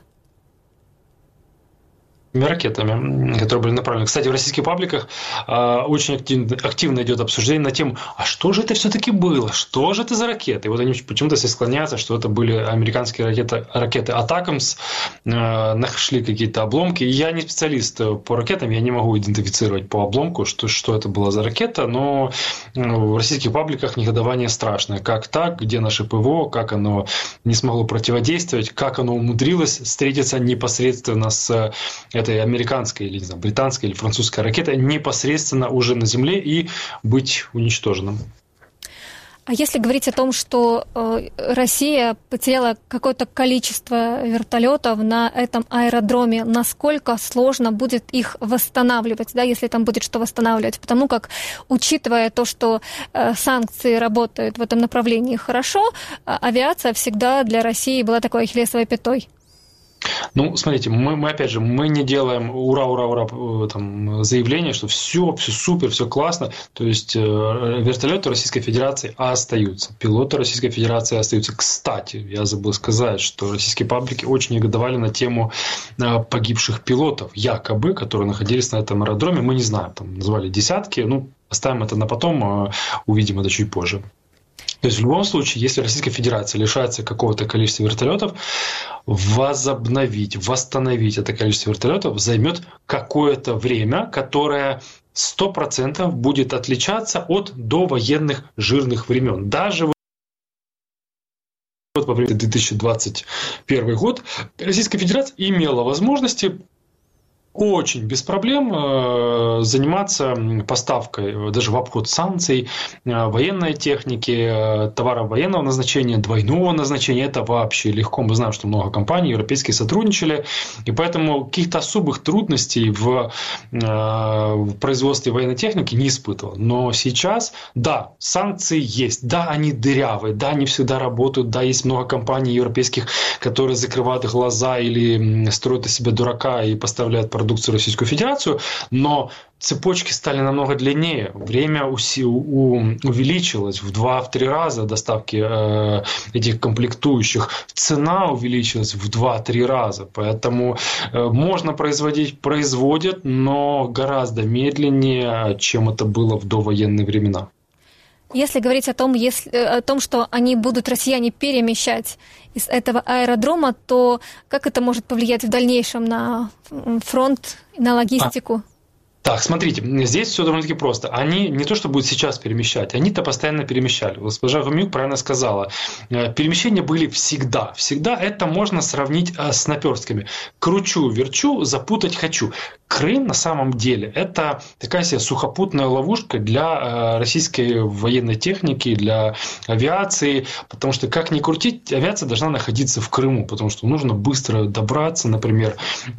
Ракетами, которые были направлены. Кстати, в российских пабликах э, очень активно, активно идет обсуждение на тему, а что же это все-таки было? Что же это за ракеты? И вот они почему-то все склоняются, что это были американские ракеты, ракеты Атакамс, э, нашли какие-то обломки. Я не специалист по ракетам, я не могу идентифицировать по обломку, что, что это была за ракета, но в российских пабликах негодование страшное. Как так? Где наше ПВО? Как оно не смогло противодействовать? Как оно умудрилось встретиться непосредственно с этой американской или, не знаю, британской или французской ракетой непосредственно уже на земле и быть уничтоженным. А если говорить о том, что э, Россия потеряла какое-то количество вертолетов на этом аэродроме, насколько сложно будет их восстанавливать, да, если там будет что восстанавливать? Потому как, учитывая то, что э, санкции работают в этом направлении хорошо, э, авиация всегда для России была такой ахиллесовой пятой. Ну, смотрите, мы, мы опять же, мы не делаем ура, ура, ура там, заявление, что все, все супер, все классно. То есть э, вертолеты Российской Федерации остаются, пилоты Российской Федерации остаются. Кстати, я забыл сказать, что российские паблики очень негодовали на тему э, погибших пилотов, якобы, которые находились на этом аэродроме. Мы не знаем, там назвали десятки, ну, оставим это на потом, э, увидим это чуть позже. То есть в любом случае, если Российская Федерация лишается какого-то количества вертолетов, возобновить, восстановить это количество вертолетов займет какое-то время, которое сто процентов будет отличаться от довоенных жирных времен. Даже вот во время две тысячи двадцать первый год Российская Федерация имела возможности очень без проблем заниматься поставкой, даже в обход санкций, военной техники, товаров военного назначения, двойного назначения. Это вообще легко. Мы знаем, что много компаний европейских сотрудничали, и поэтому каких-то особых трудностей в, в производстве военной техники не испытывал. Но сейчас, да, санкции есть, да, они дырявые, да, они всегда работают, да, есть много компаний европейских, которые закрывают глаза или строят из себя дурака и поставляют продукцию в Российскую Федерацию, но цепочки стали намного длиннее, время уси- у- увеличилось в два-три раза доставки э, этих комплектующих, цена увеличилась в два-три раза, поэтому э, можно производить, производят, но гораздо медленнее, чем это было в довоенные времена. Если говорить о том, если, о том, что они будут, россияне, перемещать из этого аэродрома, то как это может повлиять в дальнейшем на фронт, на логистику? А. Так, смотрите, здесь все довольно-таки просто. Они не то, что будут сейчас перемещать, они-то постоянно перемещали. Госпожа Гомюк правильно сказала. Перемещения были всегда. Всегда это можно сравнить с наперстками. Кручу, верчу, запутать хочу. Крым на самом деле это такая себе сухопутная ловушка для российской военной техники, для авиации, потому что как ни крутить, авиация должна находиться в Крыму, потому что нужно быстро добраться, например,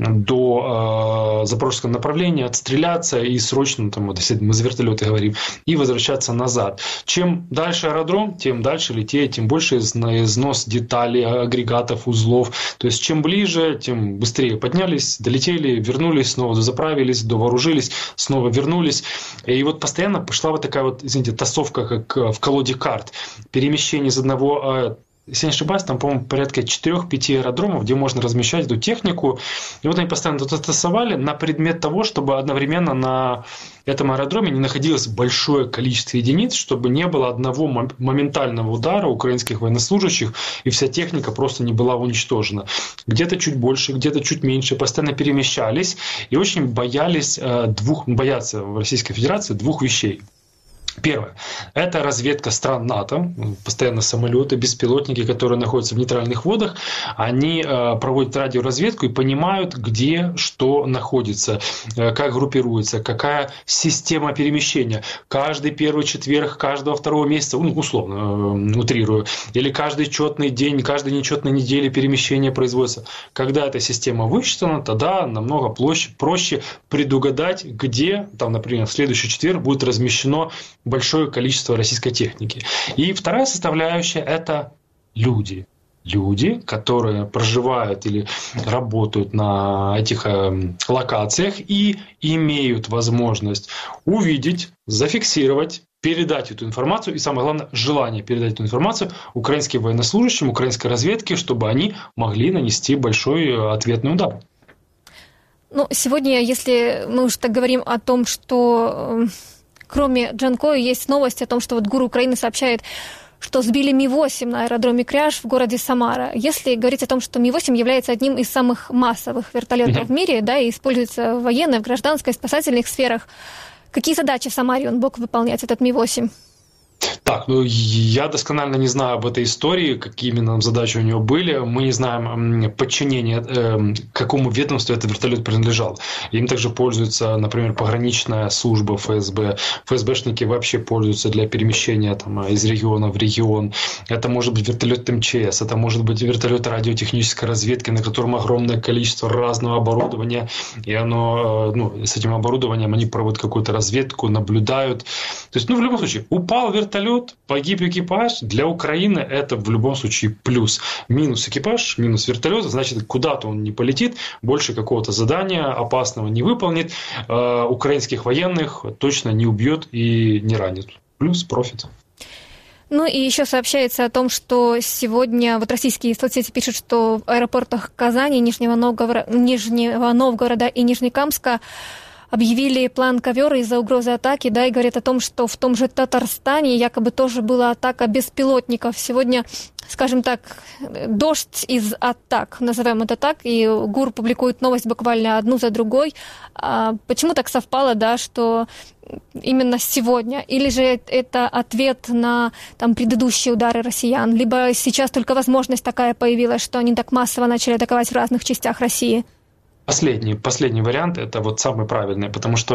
до э, запорожского направления, отстреляться и срочно, там, вот, если мы за вертолеты говорим, и возвращаться назад. Чем дальше аэродром, тем дальше лететь, тем больше износ деталей, агрегатов, узлов. То есть чем ближе, тем быстрее поднялись, долетели, вернулись, снова заправились, довооружились, снова вернулись. И вот постоянно пошла вот такая вот, извините, тасовка, как в колоде карт. Перемещение из одного, если не ошибаюсь, там, по-моему, порядка четырех-пяти аэродромов, где можно размещать эту технику. И вот они постоянно тут тасовали на предмет того, чтобы одновременно на этом аэродроме не находилось большое количество единиц, чтобы не было одного моментального удара украинских военнослужащих, и вся техника просто не была уничтожена. Где-то чуть больше, где-то чуть меньше, постоянно перемещались и очень боялись двух, боятся в Российской Федерации двух вещей. Первое. Это разведка стран НАТО, постоянно самолеты, беспилотники, которые находятся в нейтральных водах. Они проводят радиоразведку и понимают, где что находится, как группируется, какая система перемещения. Каждый первый четверг каждого второго месяца, ну, условно утрирую, или каждый четный день, каждой нечетной недели перемещение производится. Когда эта система высчитана, тогда намного проще, проще предугадать, где, там, например, в следующий четверг будет размещено большое количество российской техники. И вторая составляющая – это люди. Люди, которые проживают или работают на этих э, локациях и имеют возможность увидеть, зафиксировать, передать эту информацию и, самое главное, желание передать эту информацию украинским военнослужащим, украинской разведке, чтобы они могли нанести большой ответный удар. Ну, сегодня, если мы уж так говорим о том, что... Кроме Джанкоя, есть новость о том, что вот ГУР Украины сообщает, что сбили Ми восемь на аэродроме Кряж в городе Самара. Если говорить о том, что Ми восемь является одним из самых массовых вертолетов mm-hmm. в мире, да, и используется в военной, в гражданской, спасательных сферах, какие задачи в Самаре он мог выполнять, этот Ми восемь? Так, ну я досконально не знаю об этой истории, какие именно задачи у него были. Мы не знаем подчинение, э, какому ведомству этот вертолет принадлежал. Им также пользуется, например, пограничная служба эф эс бэ. эф эс бэшники вообще пользуются для перемещения там, из региона в регион. Это может быть вертолет эм че эс, это может быть вертолет радиотехнической разведки, на котором огромное количество разного оборудования. И оно, ну, с этим оборудованием они проводят какую-то разведку, наблюдают. То есть, ну, в любом случае, упал вертолет, Вертолет, погиб экипаж, для Украины это в любом случае плюс. Минус экипаж, минус вертолет, значит, куда-то он не полетит, больше какого-то задания опасного не выполнит, э, украинских военных точно не убьет и не ранит. Плюс профит. Ну и еще сообщается о том, что сегодня вот российские соцсети пишут, что в аэропортах Казани, Нижнего Новгорода, Нижнего Новгорода и Нижнекамска объявили план ковер из-за угрозы атаки, да, и говорят о том, что в том же Татарстане якобы тоже была атака беспилотников. Сегодня, скажем так, дождь из атак, назовем это так, и ГУР публикует новость буквально одну за другой. А почему так совпало, да, что именно сегодня? Или же это ответ на там, предыдущие удары россиян? Либо сейчас только возможность такая появилась, что они так массово начали атаковать в разных частях России? Последний, последний вариант – это вот самый правильный, потому что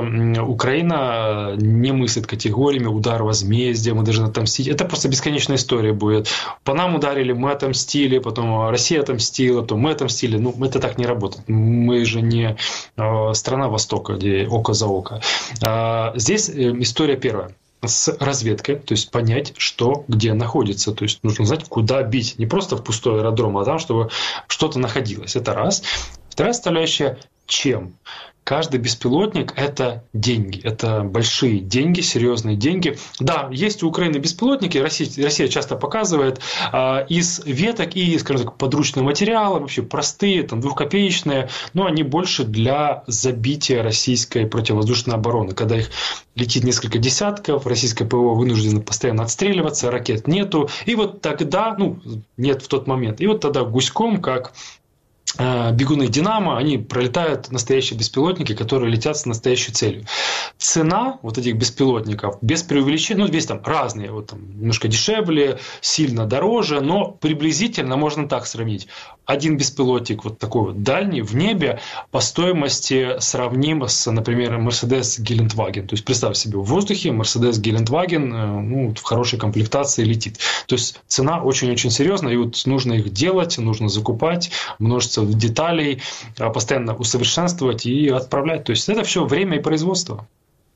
Украина не мыслит категориями удар возмездия, мы должны отомстить. Это просто бесконечная история будет. По нам ударили, мы отомстили, потом Россия отомстила, то мы отомстили. Ну, это так не работает. Мы же не страна Востока, где око за око. Здесь история первая. С разведкой, то есть понять, что где находится. То есть нужно знать, куда бить. Не просто в пустой аэродром, а там, чтобы что-то находилось. Это раз. Вторая составляющая – чем? Каждый беспилотник – это деньги, это большие деньги, серьезные деньги. Да, есть у Украины беспилотники, Россия, Россия часто показывает э, из веток и, скажем так, подручного материала, вообще простые, там, двухкопеечные, но они больше для забития российской противовоздушной обороны. Когда их летит несколько десятков, российское ПВО вынуждено постоянно отстреливаться, ракет нету, и вот тогда, ну, нет в тот момент, и вот тогда гуськом, как бегуны «Динамо», они пролетают настоящие беспилотники, которые летят с настоящей целью. Цена вот этих беспилотников без преувеличения, ну, здесь там разные, вот там немножко дешевле, сильно дороже, но приблизительно можно так сравнить. Один беспилотник вот такой вот дальний в небе по стоимости сравним с, например, Mercedes Гелендваген. То есть представь себе, в воздухе Mercedes Гелендваген, ну, в хорошей комплектации летит. То есть цена очень-очень серьезная, и вот нужно их делать, нужно закупать, множество деталей, постоянно усовершенствовать и отправлять. То есть это все время и производство.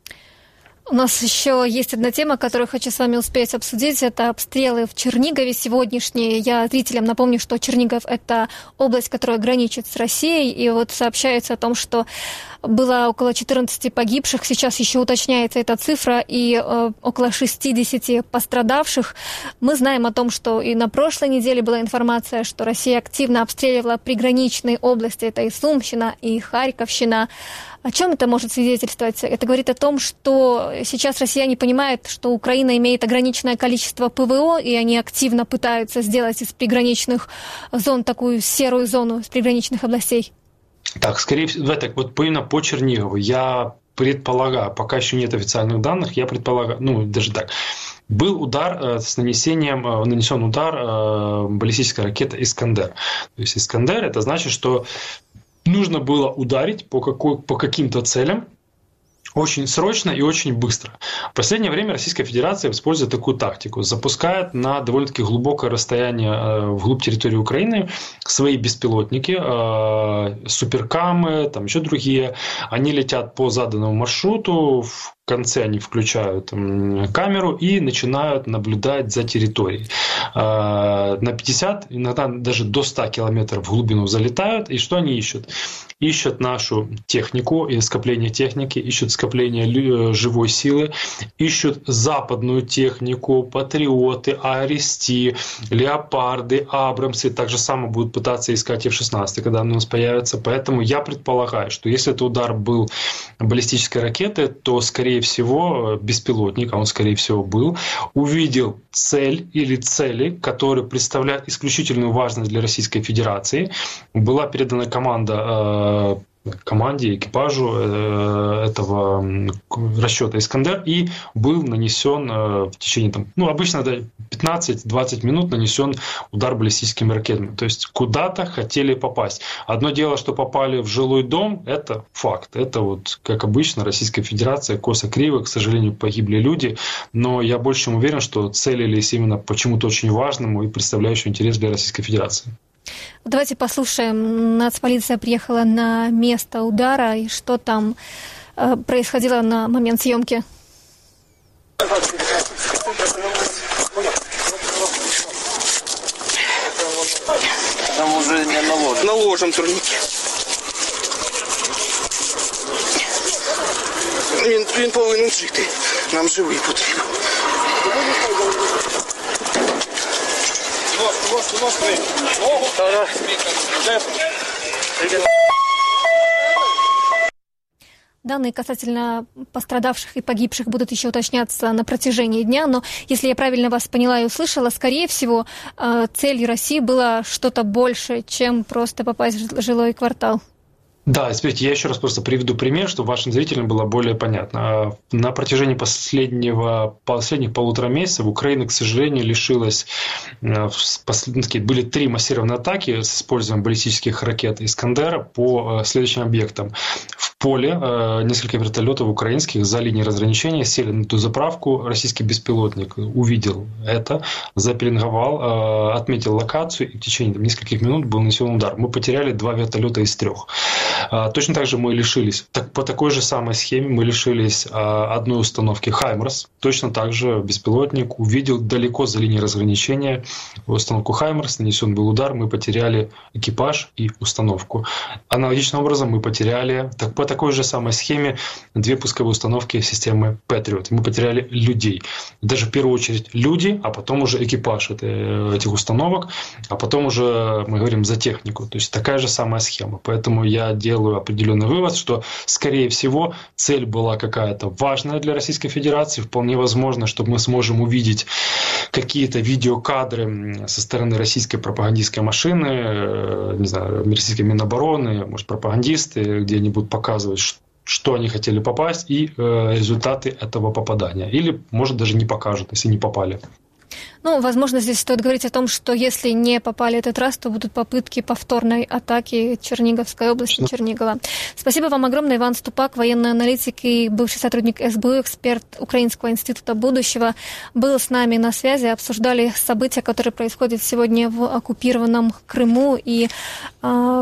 У нас еще есть одна тема, которую хочу с вами успеть обсудить. Это обстрелы в Чернигове сегодняшние. Я зрителям напомню, что Чернигов – это область, которая граничит с Россией. И вот сообщается о том, что было около четырнадцати погибших. Сейчас еще уточняется эта цифра. И э, около шестидесяти пострадавших. Мы знаем о том, что и на прошлой неделе была информация, что Россия активно обстреливала приграничные области. Это и Сумщина, и Харьковщина. О чем это может свидетельствовать? Это говорит о том, что сейчас россияне понимают, что Украина имеет ограниченное количество ПВО, и они активно пытаются сделать из приграничных зон такую серую зону, из приграничных областей. Так, скорее всего, так вот именно по Чернигову. Я предполагаю, пока еще нет официальных данных, я предполагаю, ну, даже так, был удар с нанесением, нанесен удар баллистической ракеты «Искандер». То есть «Искандер» – это значит, что нужно было ударить по, какой, по каким-то целям очень срочно и очень быстро. В последнее время Российская Федерация использует такую тактику. Запускает на довольно-таки глубокое расстояние вглубь территории Украины свои беспилотники, суперкамы, там еще другие. Они летят по заданному маршруту, в конце они включают камеру и начинают наблюдать за территорией. На пятьдесят, иногда даже до ста километров в глубину залетают. И что они ищут? Ищут нашу технику и скопление техники, ищут скопление живой силы, ищут западную технику, патриоты, Аристи, Леопарды, Абрамсы. Так же само будут пытаться искать эф шестнадцать, когда они у нас появятся. Поэтому я предполагаю, что если это удар был баллистической ракеты, то, скорее всего, беспилотник, а он, скорее всего, был, увидел цель или цели, которые представляют исключительную важность для Российской Федерации. Была передана команда команде, экипажу этого расчета «Искандер», и был нанесен в течение, там, ну, обычно пятнадцать-двадцать минут нанесен удар баллистическими ракетами. То есть куда-то хотели попасть. Одно дело, что попали в жилой дом, это факт. Это вот, как обычно, Российская Федерация, косо-криво, к сожалению, погибли люди, но я больше чем уверен, что целились именно почему-то очень важному и представляющему интерес для Российской Федерации. Давайте послушаем. Нацполиция приехала на место удара, и что там э, происходило на момент съемки. Там уже не наложим. Наложим турники. Він, він повинен жити. Нам живий потрібен. Данные касательно пострадавших и погибших будут еще уточняться на протяжении дня, но если я правильно вас поняла и услышала, скорее всего, целью России было что-то большее, чем просто попасть в жилой квартал. Да, смотрите, я еще раз просто приведу пример, чтобы вашим зрителям было более понятно. На протяжении последнего, последних полутора месяцев Украина, к сожалению, лишилась... Были три массированные атаки с использованием баллистических ракет «Искандера» по следующим объектам. В поле несколько вертолетов украинских за линией разграничения сели на ту заправку. Российский беспилотник увидел это, запеленговал, отметил локацию, и в течение там, нескольких минут был нанесен удар. Мы потеряли два вертолета из трех. Точно так же мы лишились, так, по такой же самой схеме мы лишились а, одной установки «Хаймерс». Точно так же беспилотник увидел далеко за линией разграничения установку «Хаймерс», нанесен был удар, мы потеряли экипаж и установку. Аналогичным образом мы потеряли, так, по такой же самой схеме, две пусковые установки системы «Патриот». Мы потеряли людей. Даже в первую очередь люди, а потом уже экипаж этих установок, а потом уже мы говорим за технику. То есть такая же самая схема. Поэтому я делаю определенный вывод, что, скорее всего, цель была какая-то важная для Российской Федерации. Вполне возможно, что мы сможем увидеть какие-то видеокадры со стороны российской пропагандистской машины, не знаю, российской Минобороны, может, пропагандисты, где они будут показывать, что они хотели попасть, и результаты этого попадания. Или, может, даже не покажут, если не попали. Ну, возможно, здесь стоит говорить о том, что если не попали этот раз, то будут попытки повторной атаки Черниговской области, Чернигова. Спасибо вам огромное, Иван Ступак, военный аналитик и бывший сотрудник эс бэ у, эксперт Украинского института будущего, был с нами на связи, обсуждали события, которые происходят сегодня в оккупированном Крыму и э,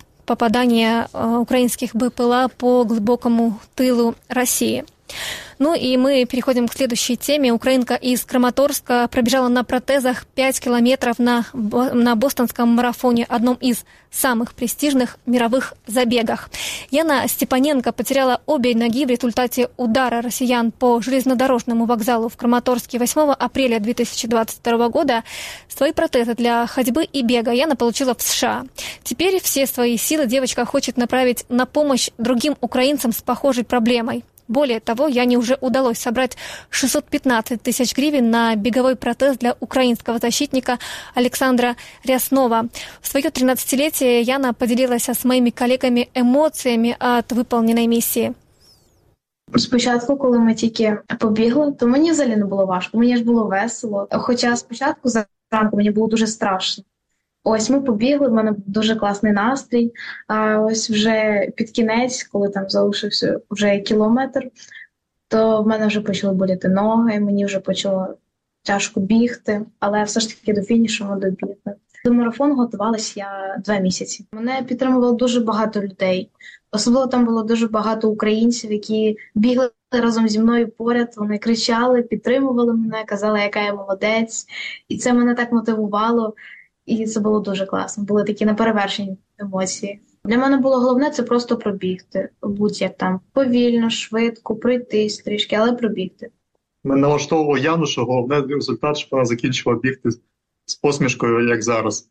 попадание э, украинских бэ пэ эл а по глубокому тылу России. Ну и мы переходим к следующей теме. Украинка из Краматорска пробежала на протезах пять километров на, на бостонском марафоне, одном из самых престижных мировых забегах. Яна Степаненко потеряла обе ноги в результате удара россиян по железнодорожному вокзалу в Краматорске восьмого апреля две тысячи двадцать второго года. Свои протезы для ходьбы и бега Яна получила в США. Теперь все свои силы девочка хочет направить на помощь другим украинцам с похожей проблемой. Более того, Яне уже удалось собрать шестьсот пятнадцать тысяч гривен на беговой протез для украинского защитника Александра Ряснова. В свое тринадцатилетие Яна поделилась с моими коллегами эмоциями от выполненной миссии. Спочатку, коли ми тільки побігли, то мені взагалі не було важко, мені ж було весело. Хоча спочатку зранку мені було дуже страшно. Ось ми побігли, в мене був дуже класний настрій, а ось вже під кінець, коли там залишився вже кілометр, то в мене вже почали боліти ноги, мені вже почало тяжко бігти, але все ж таки до фінішу ми добігли. До марафону готувалася я два місяці. Мене підтримувало дуже багато людей. Особливо там було дуже багато українців, які бігли разом зі мною поряд, вони кричали, підтримували мене, казали, яка я молодець. І це мене так мотивувало, і це було дуже класно. Були такі неперевершені емоції. Для мене було головне – це просто пробігти. Будь-як там повільно, швидко, пройтись трішки, але пробігти. Мене налаштовував Яну, що головне результат, щоб вона закінчила бігти з посмішкою, як зараз.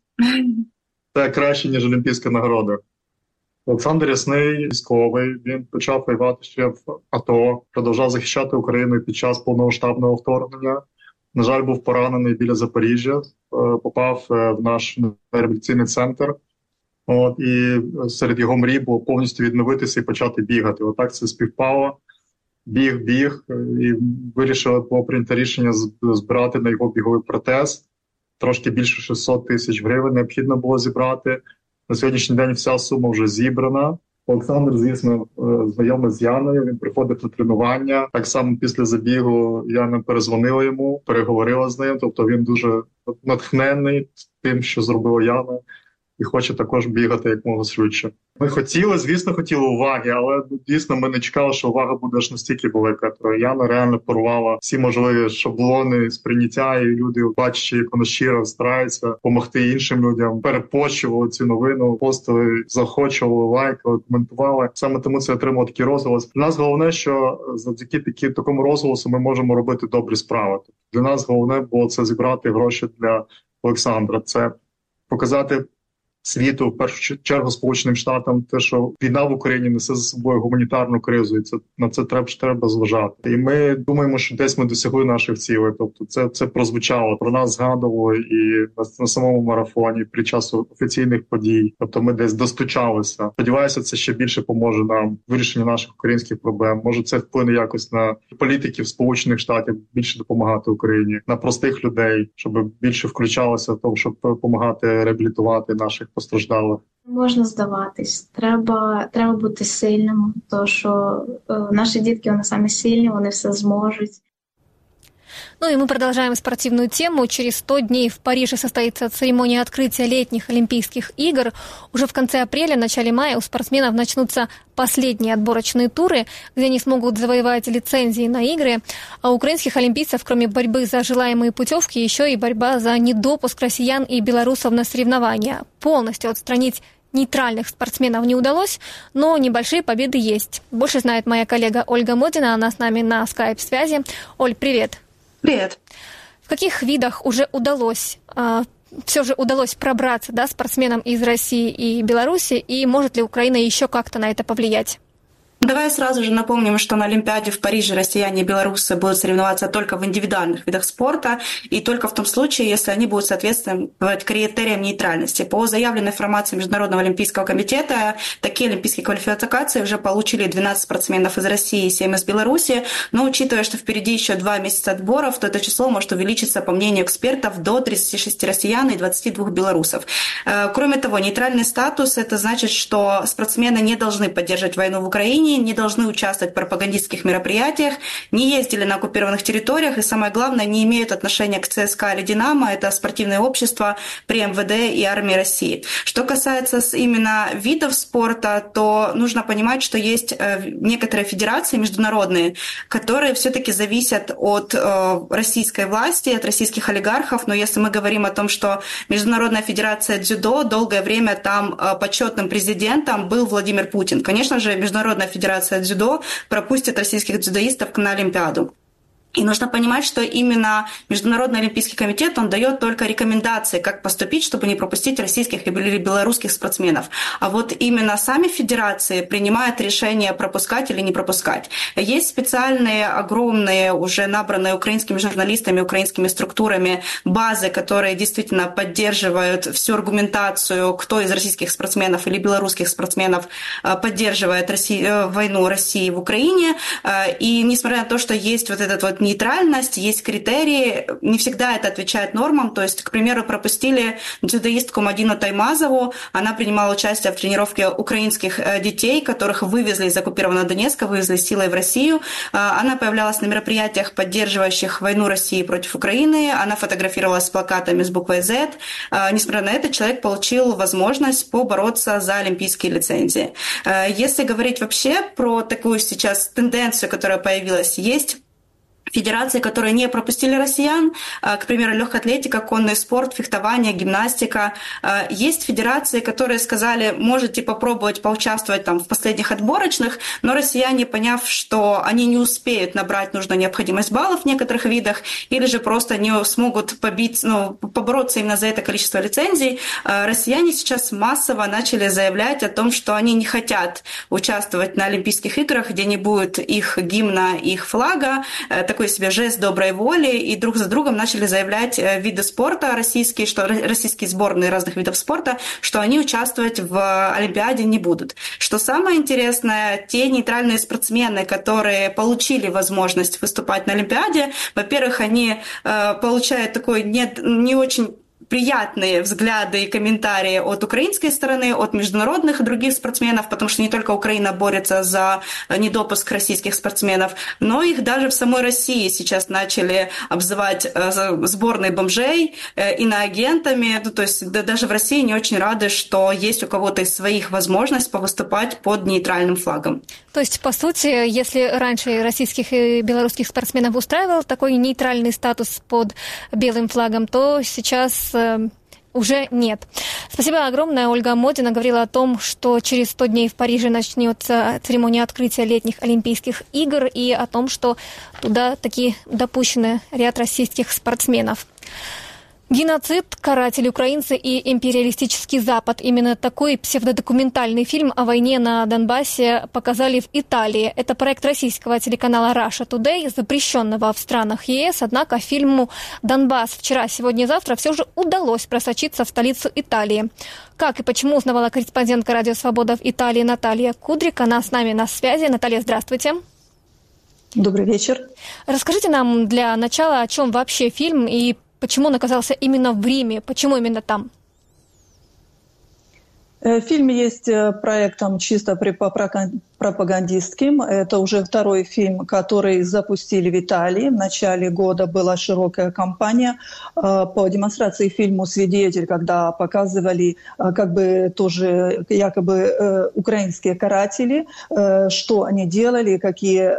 Це краще, ніж олімпійська нагорода. Олександр Ясний, військовий, він почав воювати ще в АТО, продовжав захищати Україну під час повномасштабного вторгнення. На жаль, був поранений біля Запоріжжя, попав в наш реабілітаційний центр. От, і серед його мрій було повністю відновитися і почати бігати. Отак це співпало. Біг, біг, і вирішили, було прийнято рішення збирати на його біговий протез. Трошки більше шістсот тисяч гривень необхідно було зібрати. На сьогоднішній день вся сума вже зібрана. Олександр, звісно, знайомий з Яною, він приходив на тренування. Так само після забігу Яна перезвонила йому, переговорила з ним. Тобто він дуже натхнений тим, що зробила Яна, і хоче також бігати якомога швидше. Ми хотіли, звісно, хотіли уваги, але дійсно ми не чекали, що увага буде аж настільки велика. То Яна реально порвала всі можливі шаблони сприйняття, і люди, бачачи, як вона щиро старається допомогти іншим людям, перепощували цю новину, постили, заохочували, лайкали, коментували. Саме тому це отримало такий розголос. Для нас головне, що завдяки такі, такому розголосу ми можемо робити добрі справи. Для нас головне було це зібрати гроші для Олександра. Це показати світу, в першу чергу Сполученим Штатам, те, що війна в Україні несе за собою гуманітарну кризу, і це на це треба треба зважати. І ми думаємо, що десь ми досягли наших цілей. Тобто, це це прозвучало, про нас згадували і на, на самому марафоні під час офіційних подій. Тобто, ми десь достучалися. Сподіваюся, це ще більше поможе нам в вирішенні наших українських проблем. Може, це вплине якось на політиків Сполучених Штатів більше допомагати Україні, на простих людей, щоб більше включалося в тому, щоб допомагати реабілітувати наших постраждалих. Можна здаватись. Треба, треба бути сильним, тому що е, наші дітки, вони самі сильні, вони все зможуть. Ну и мы продолжаем спортивную тему. Через сто дней в Париже состоится церемония открытия летних Олимпийских игр. Уже в конце апреля, начале мая у спортсменов начнутся последние отборочные туры, где они смогут завоевать лицензии на игры. А у украинских олимпийцев, кроме борьбы за желаемые путевки, еще и борьба за недопуск россиян и белорусов на соревнования. Полностью отстранить нейтральных спортсменов не удалось, но небольшие победы есть. Больше знает моя коллега Ольга Модина, она с нами на скайп-связи. Оль, привет. Привет. В каких видах уже удалось, э, все же удалось пробраться, да, спортсменам из России и Беларуси, и может ли Украина еще как-то на это повлиять? Давай сразу же напомним, что на Олимпиаде в Париже россияне и белорусы будут соревноваться только в индивидуальных видах спорта и только в том случае, если они будут соответствовать критериям нейтральности. По заявленной информации Международного олимпийского комитета, такие олимпийские квалификации уже получили двенадцать спортсменов из России и семь из Беларуси, но учитывая, что впереди еще два месяца отборов, то это число может увеличиться, по мнению экспертов, до тридцати шести россиян и двадцати двух белорусов. Кроме того, нейтральный статус – это значит, что спортсмены не должны поддерживать войну в Украине, не должны участвовать в пропагандистских мероприятиях, не ездили на оккупированных территориях и, самое главное, не имеют отношения к ЦСКА или Динамо, это спортивное общество при эм вэ дэ и армии России. Что касается именно видов спорта, то нужно понимать, что есть некоторые федерации международные, которые все-таки зависят от российской власти, от российских олигархов, но если мы говорим о том, что Международная федерация дзюдо, долгое время там почетным президентом был Владимир Путин. Конечно же, Международная федерация дзюдо пропустит российских дзюдоистов на Олимпиаду. И нужно понимать, что именно Международный олимпийский комитет, он дает только рекомендации, как поступить, чтобы не пропустить российских или белорусских спортсменов. А вот именно сами федерации принимают решение пропускать или не пропускать. Есть специальные, огромные, уже набранные украинскими журналистами, украинскими структурами базы, которые действительно поддерживают всю аргументацию, кто из российских спортсменов или белорусских спортсменов поддерживает Россию, войну России в Украине. И несмотря на то, что есть вот этот вот нейтральность, есть критерии, не всегда это отвечает нормам. То есть, к примеру, пропустили дзюдоистку Мадину Таймазову, она принимала участие в тренировке украинских детей, которых вывезли из оккупированного Донецка, вывезли силой в Россию. Она появлялась на мероприятиях, поддерживающих войну России против Украины, она фотографировалась с плакатами с буквой Z. Несмотря на это, человек получил возможность побороться за олимпийские лицензии. Если говорить вообще про такую сейчас тенденцию, которая появилась, есть федерации, которые не пропустили россиян, к примеру, легкая атлетика, конный спорт, фехтование, гимнастика. Есть федерации, которые сказали, можете попробовать поучаствовать там в последних отборочных, но россияне, поняв, что они не успеют набрать нужную необходимость баллов в некоторых видах, или же просто не смогут побить, ну, побороться именно за это количество лицензий, россияне сейчас массово начали заявлять о том, что они не хотят участвовать на Олимпийских играх, где не будет их гимна, их флага, такой себе жест доброй воли, и друг за другом начали заявлять виды спорта российские, что российские сборные разных видов спорта, что они участвовать в Олимпиаде не будут. Что самое интересное, те нейтральные спортсмены, которые получили возможность выступать на Олимпиаде, во-первых, они э, получают такой не, не очень приятные взгляды и комментарии от украинской стороны, от международных и других спортсменов, потому что не только Украина борется за недопуск российских спортсменов, но их даже в самой России сейчас начали обзывать сборной бомжей, иноагентами. Ну, то есть да, даже в России не очень рады, что есть у кого-то из своих возможность повыступать под нейтральным флагом. То есть, по сути, если раньше российских и белорусских спортсменов устраивал такой нейтральный статус под белым флагом, то сейчас э, уже нет. Спасибо огромное. Ольга Модина говорила о том, что через сто дней в Париже начнется церемония открытия летних Олимпийских игр, и о том, что туда таки допущены ряд российских спортсменов. Геноцид, каратели украинцы и империалистический Запад. Именно такой псевдодокументальный фильм о войне на Донбассе показали в Италии. Это проект российского телеканала Russia Today, запрещенного в странах ЕС. Однако фильму «Донбасс. Вчера, сегодня, завтра» все же удалось просочиться в столицу Италии. Как и почему, узнавала корреспондентка «Радио Свобода» в Италии Наталья Кудрик. Она с нами на связи. Наталья, здравствуйте. Добрый вечер. Расскажите нам для начала, о чем вообще фильм и почему он оказался именно в Риме? Почему именно там? В фильме есть проектом чисто пропагандистским. Это уже второй фильм, который запустили в Италии. В начале года была широкая кампания по демонстрации фильму «Свидетель», когда показывали как бы тоже якобы украинские каратели, что они делали, какие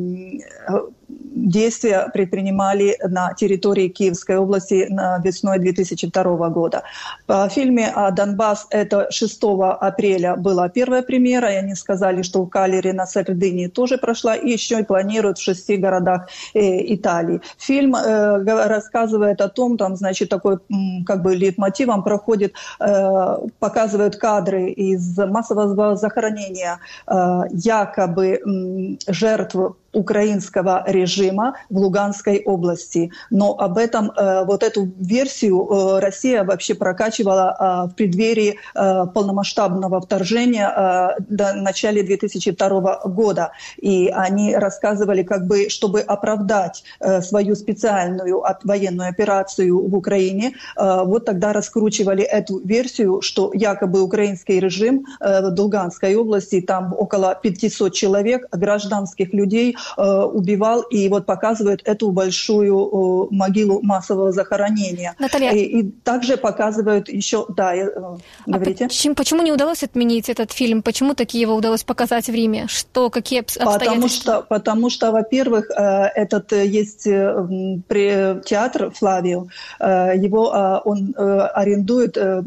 действия предпринимали на территории Киевской области весной две тысячи второго года. По фильме «Донбасс» это шестого апреля была первая премьера, и они сказали, что в Калере на Сардинии тоже прошла, и еще и планируют в шести городах э, Италии. Фильм э, рассказывает о том, там, значит, такой как бы лейтмотивом проходит, э, показывают кадры из массового захоронения э, якобы э, жертв украинского режима в Луганской области. Но об этом, э, вот эту версию э, Россия вообще прокачивала э, в преддверии э, полномасштабного вторжения э, в начале две тысячи второго года. И они рассказывали, как бы, чтобы оправдать э, свою специальную военную операцию в Украине, э, вот тогда раскручивали эту версию, что якобы украинский режим э, в Луганской области, там около пятисот человек, гражданских людей, убивал, и вот показывают эту большую могилу массового захоронения. Наталья, и, и также показывают еще... Да, говорите. А почему, почему не удалось отменить этот фильм? Почему таки его удалось показать в Риме? Что, какие обстоятельства? Потому что, потому что во-первых, этот есть театр Флавио, его он арендует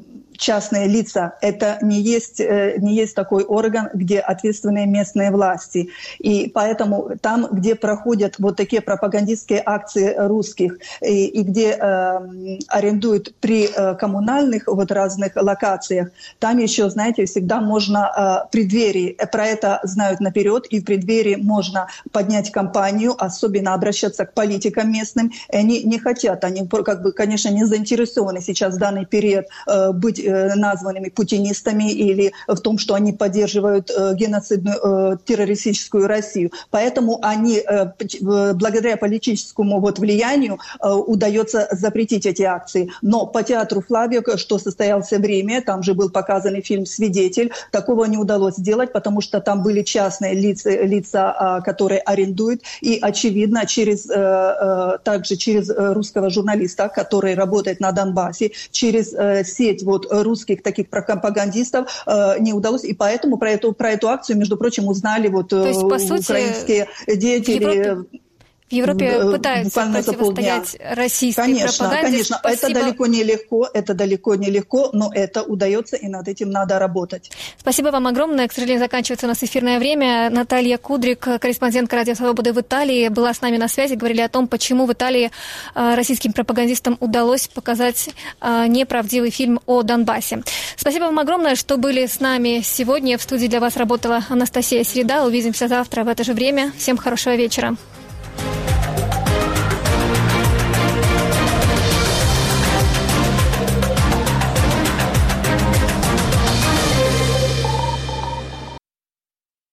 частные лица. Это не есть, не есть такой орган, где ответственные местные власти. И поэтому там, где проходят вот такие пропагандистские акции русских, и, и где э, арендуют при э, коммунальных вот разных локациях, там еще, знаете, всегда можно э, в преддверии, про это знают наперед, и в преддверии можно поднять кампанию, особенно обращаться к политикам местным. И они не хотят, они, как бы, конечно, не заинтересованы сейчас в данный период э, быть э, названными путинистами или в том, что они поддерживают э, геноцидную э, террористическую Россию. Поэтому они, э, благодаря политическому вот влиянию, э, удается запретить эти акции. Но по театру Флавио, что состоялся время, там же был показан фильм «Свидетель», такого не удалось сделать, потому что там были частные лица, лица которые арендуют, и, очевидно, через, э, э, также через русского журналиста, который работает на Донбассе, через э, сеть вот, русских таких пропагандистов э, не удалось. И поэтому про эту, про эту акцию, между прочим, узнали вот, То есть, по сути, украинские деятели. В Европе пытаются противостоять российской конечно, пропаганде. Конечно, Спасибо. Это далеко не легко, это далеко не легко, но это удается, и над этим надо работать. Спасибо вам огромное. К сожалению, заканчивается у нас эфирное время. Наталья Кудрик, корреспондентка «Радио Свободы» в Италии, была с нами на связи. Говорили о том, почему в Италии российским пропагандистам удалось показать неправдивый фильм о Донбассе. Спасибо вам огромное, что были с нами сегодня. В студии для вас работала Анастасия Середа. Увидимся завтра в это же время. Всем хорошего вечера.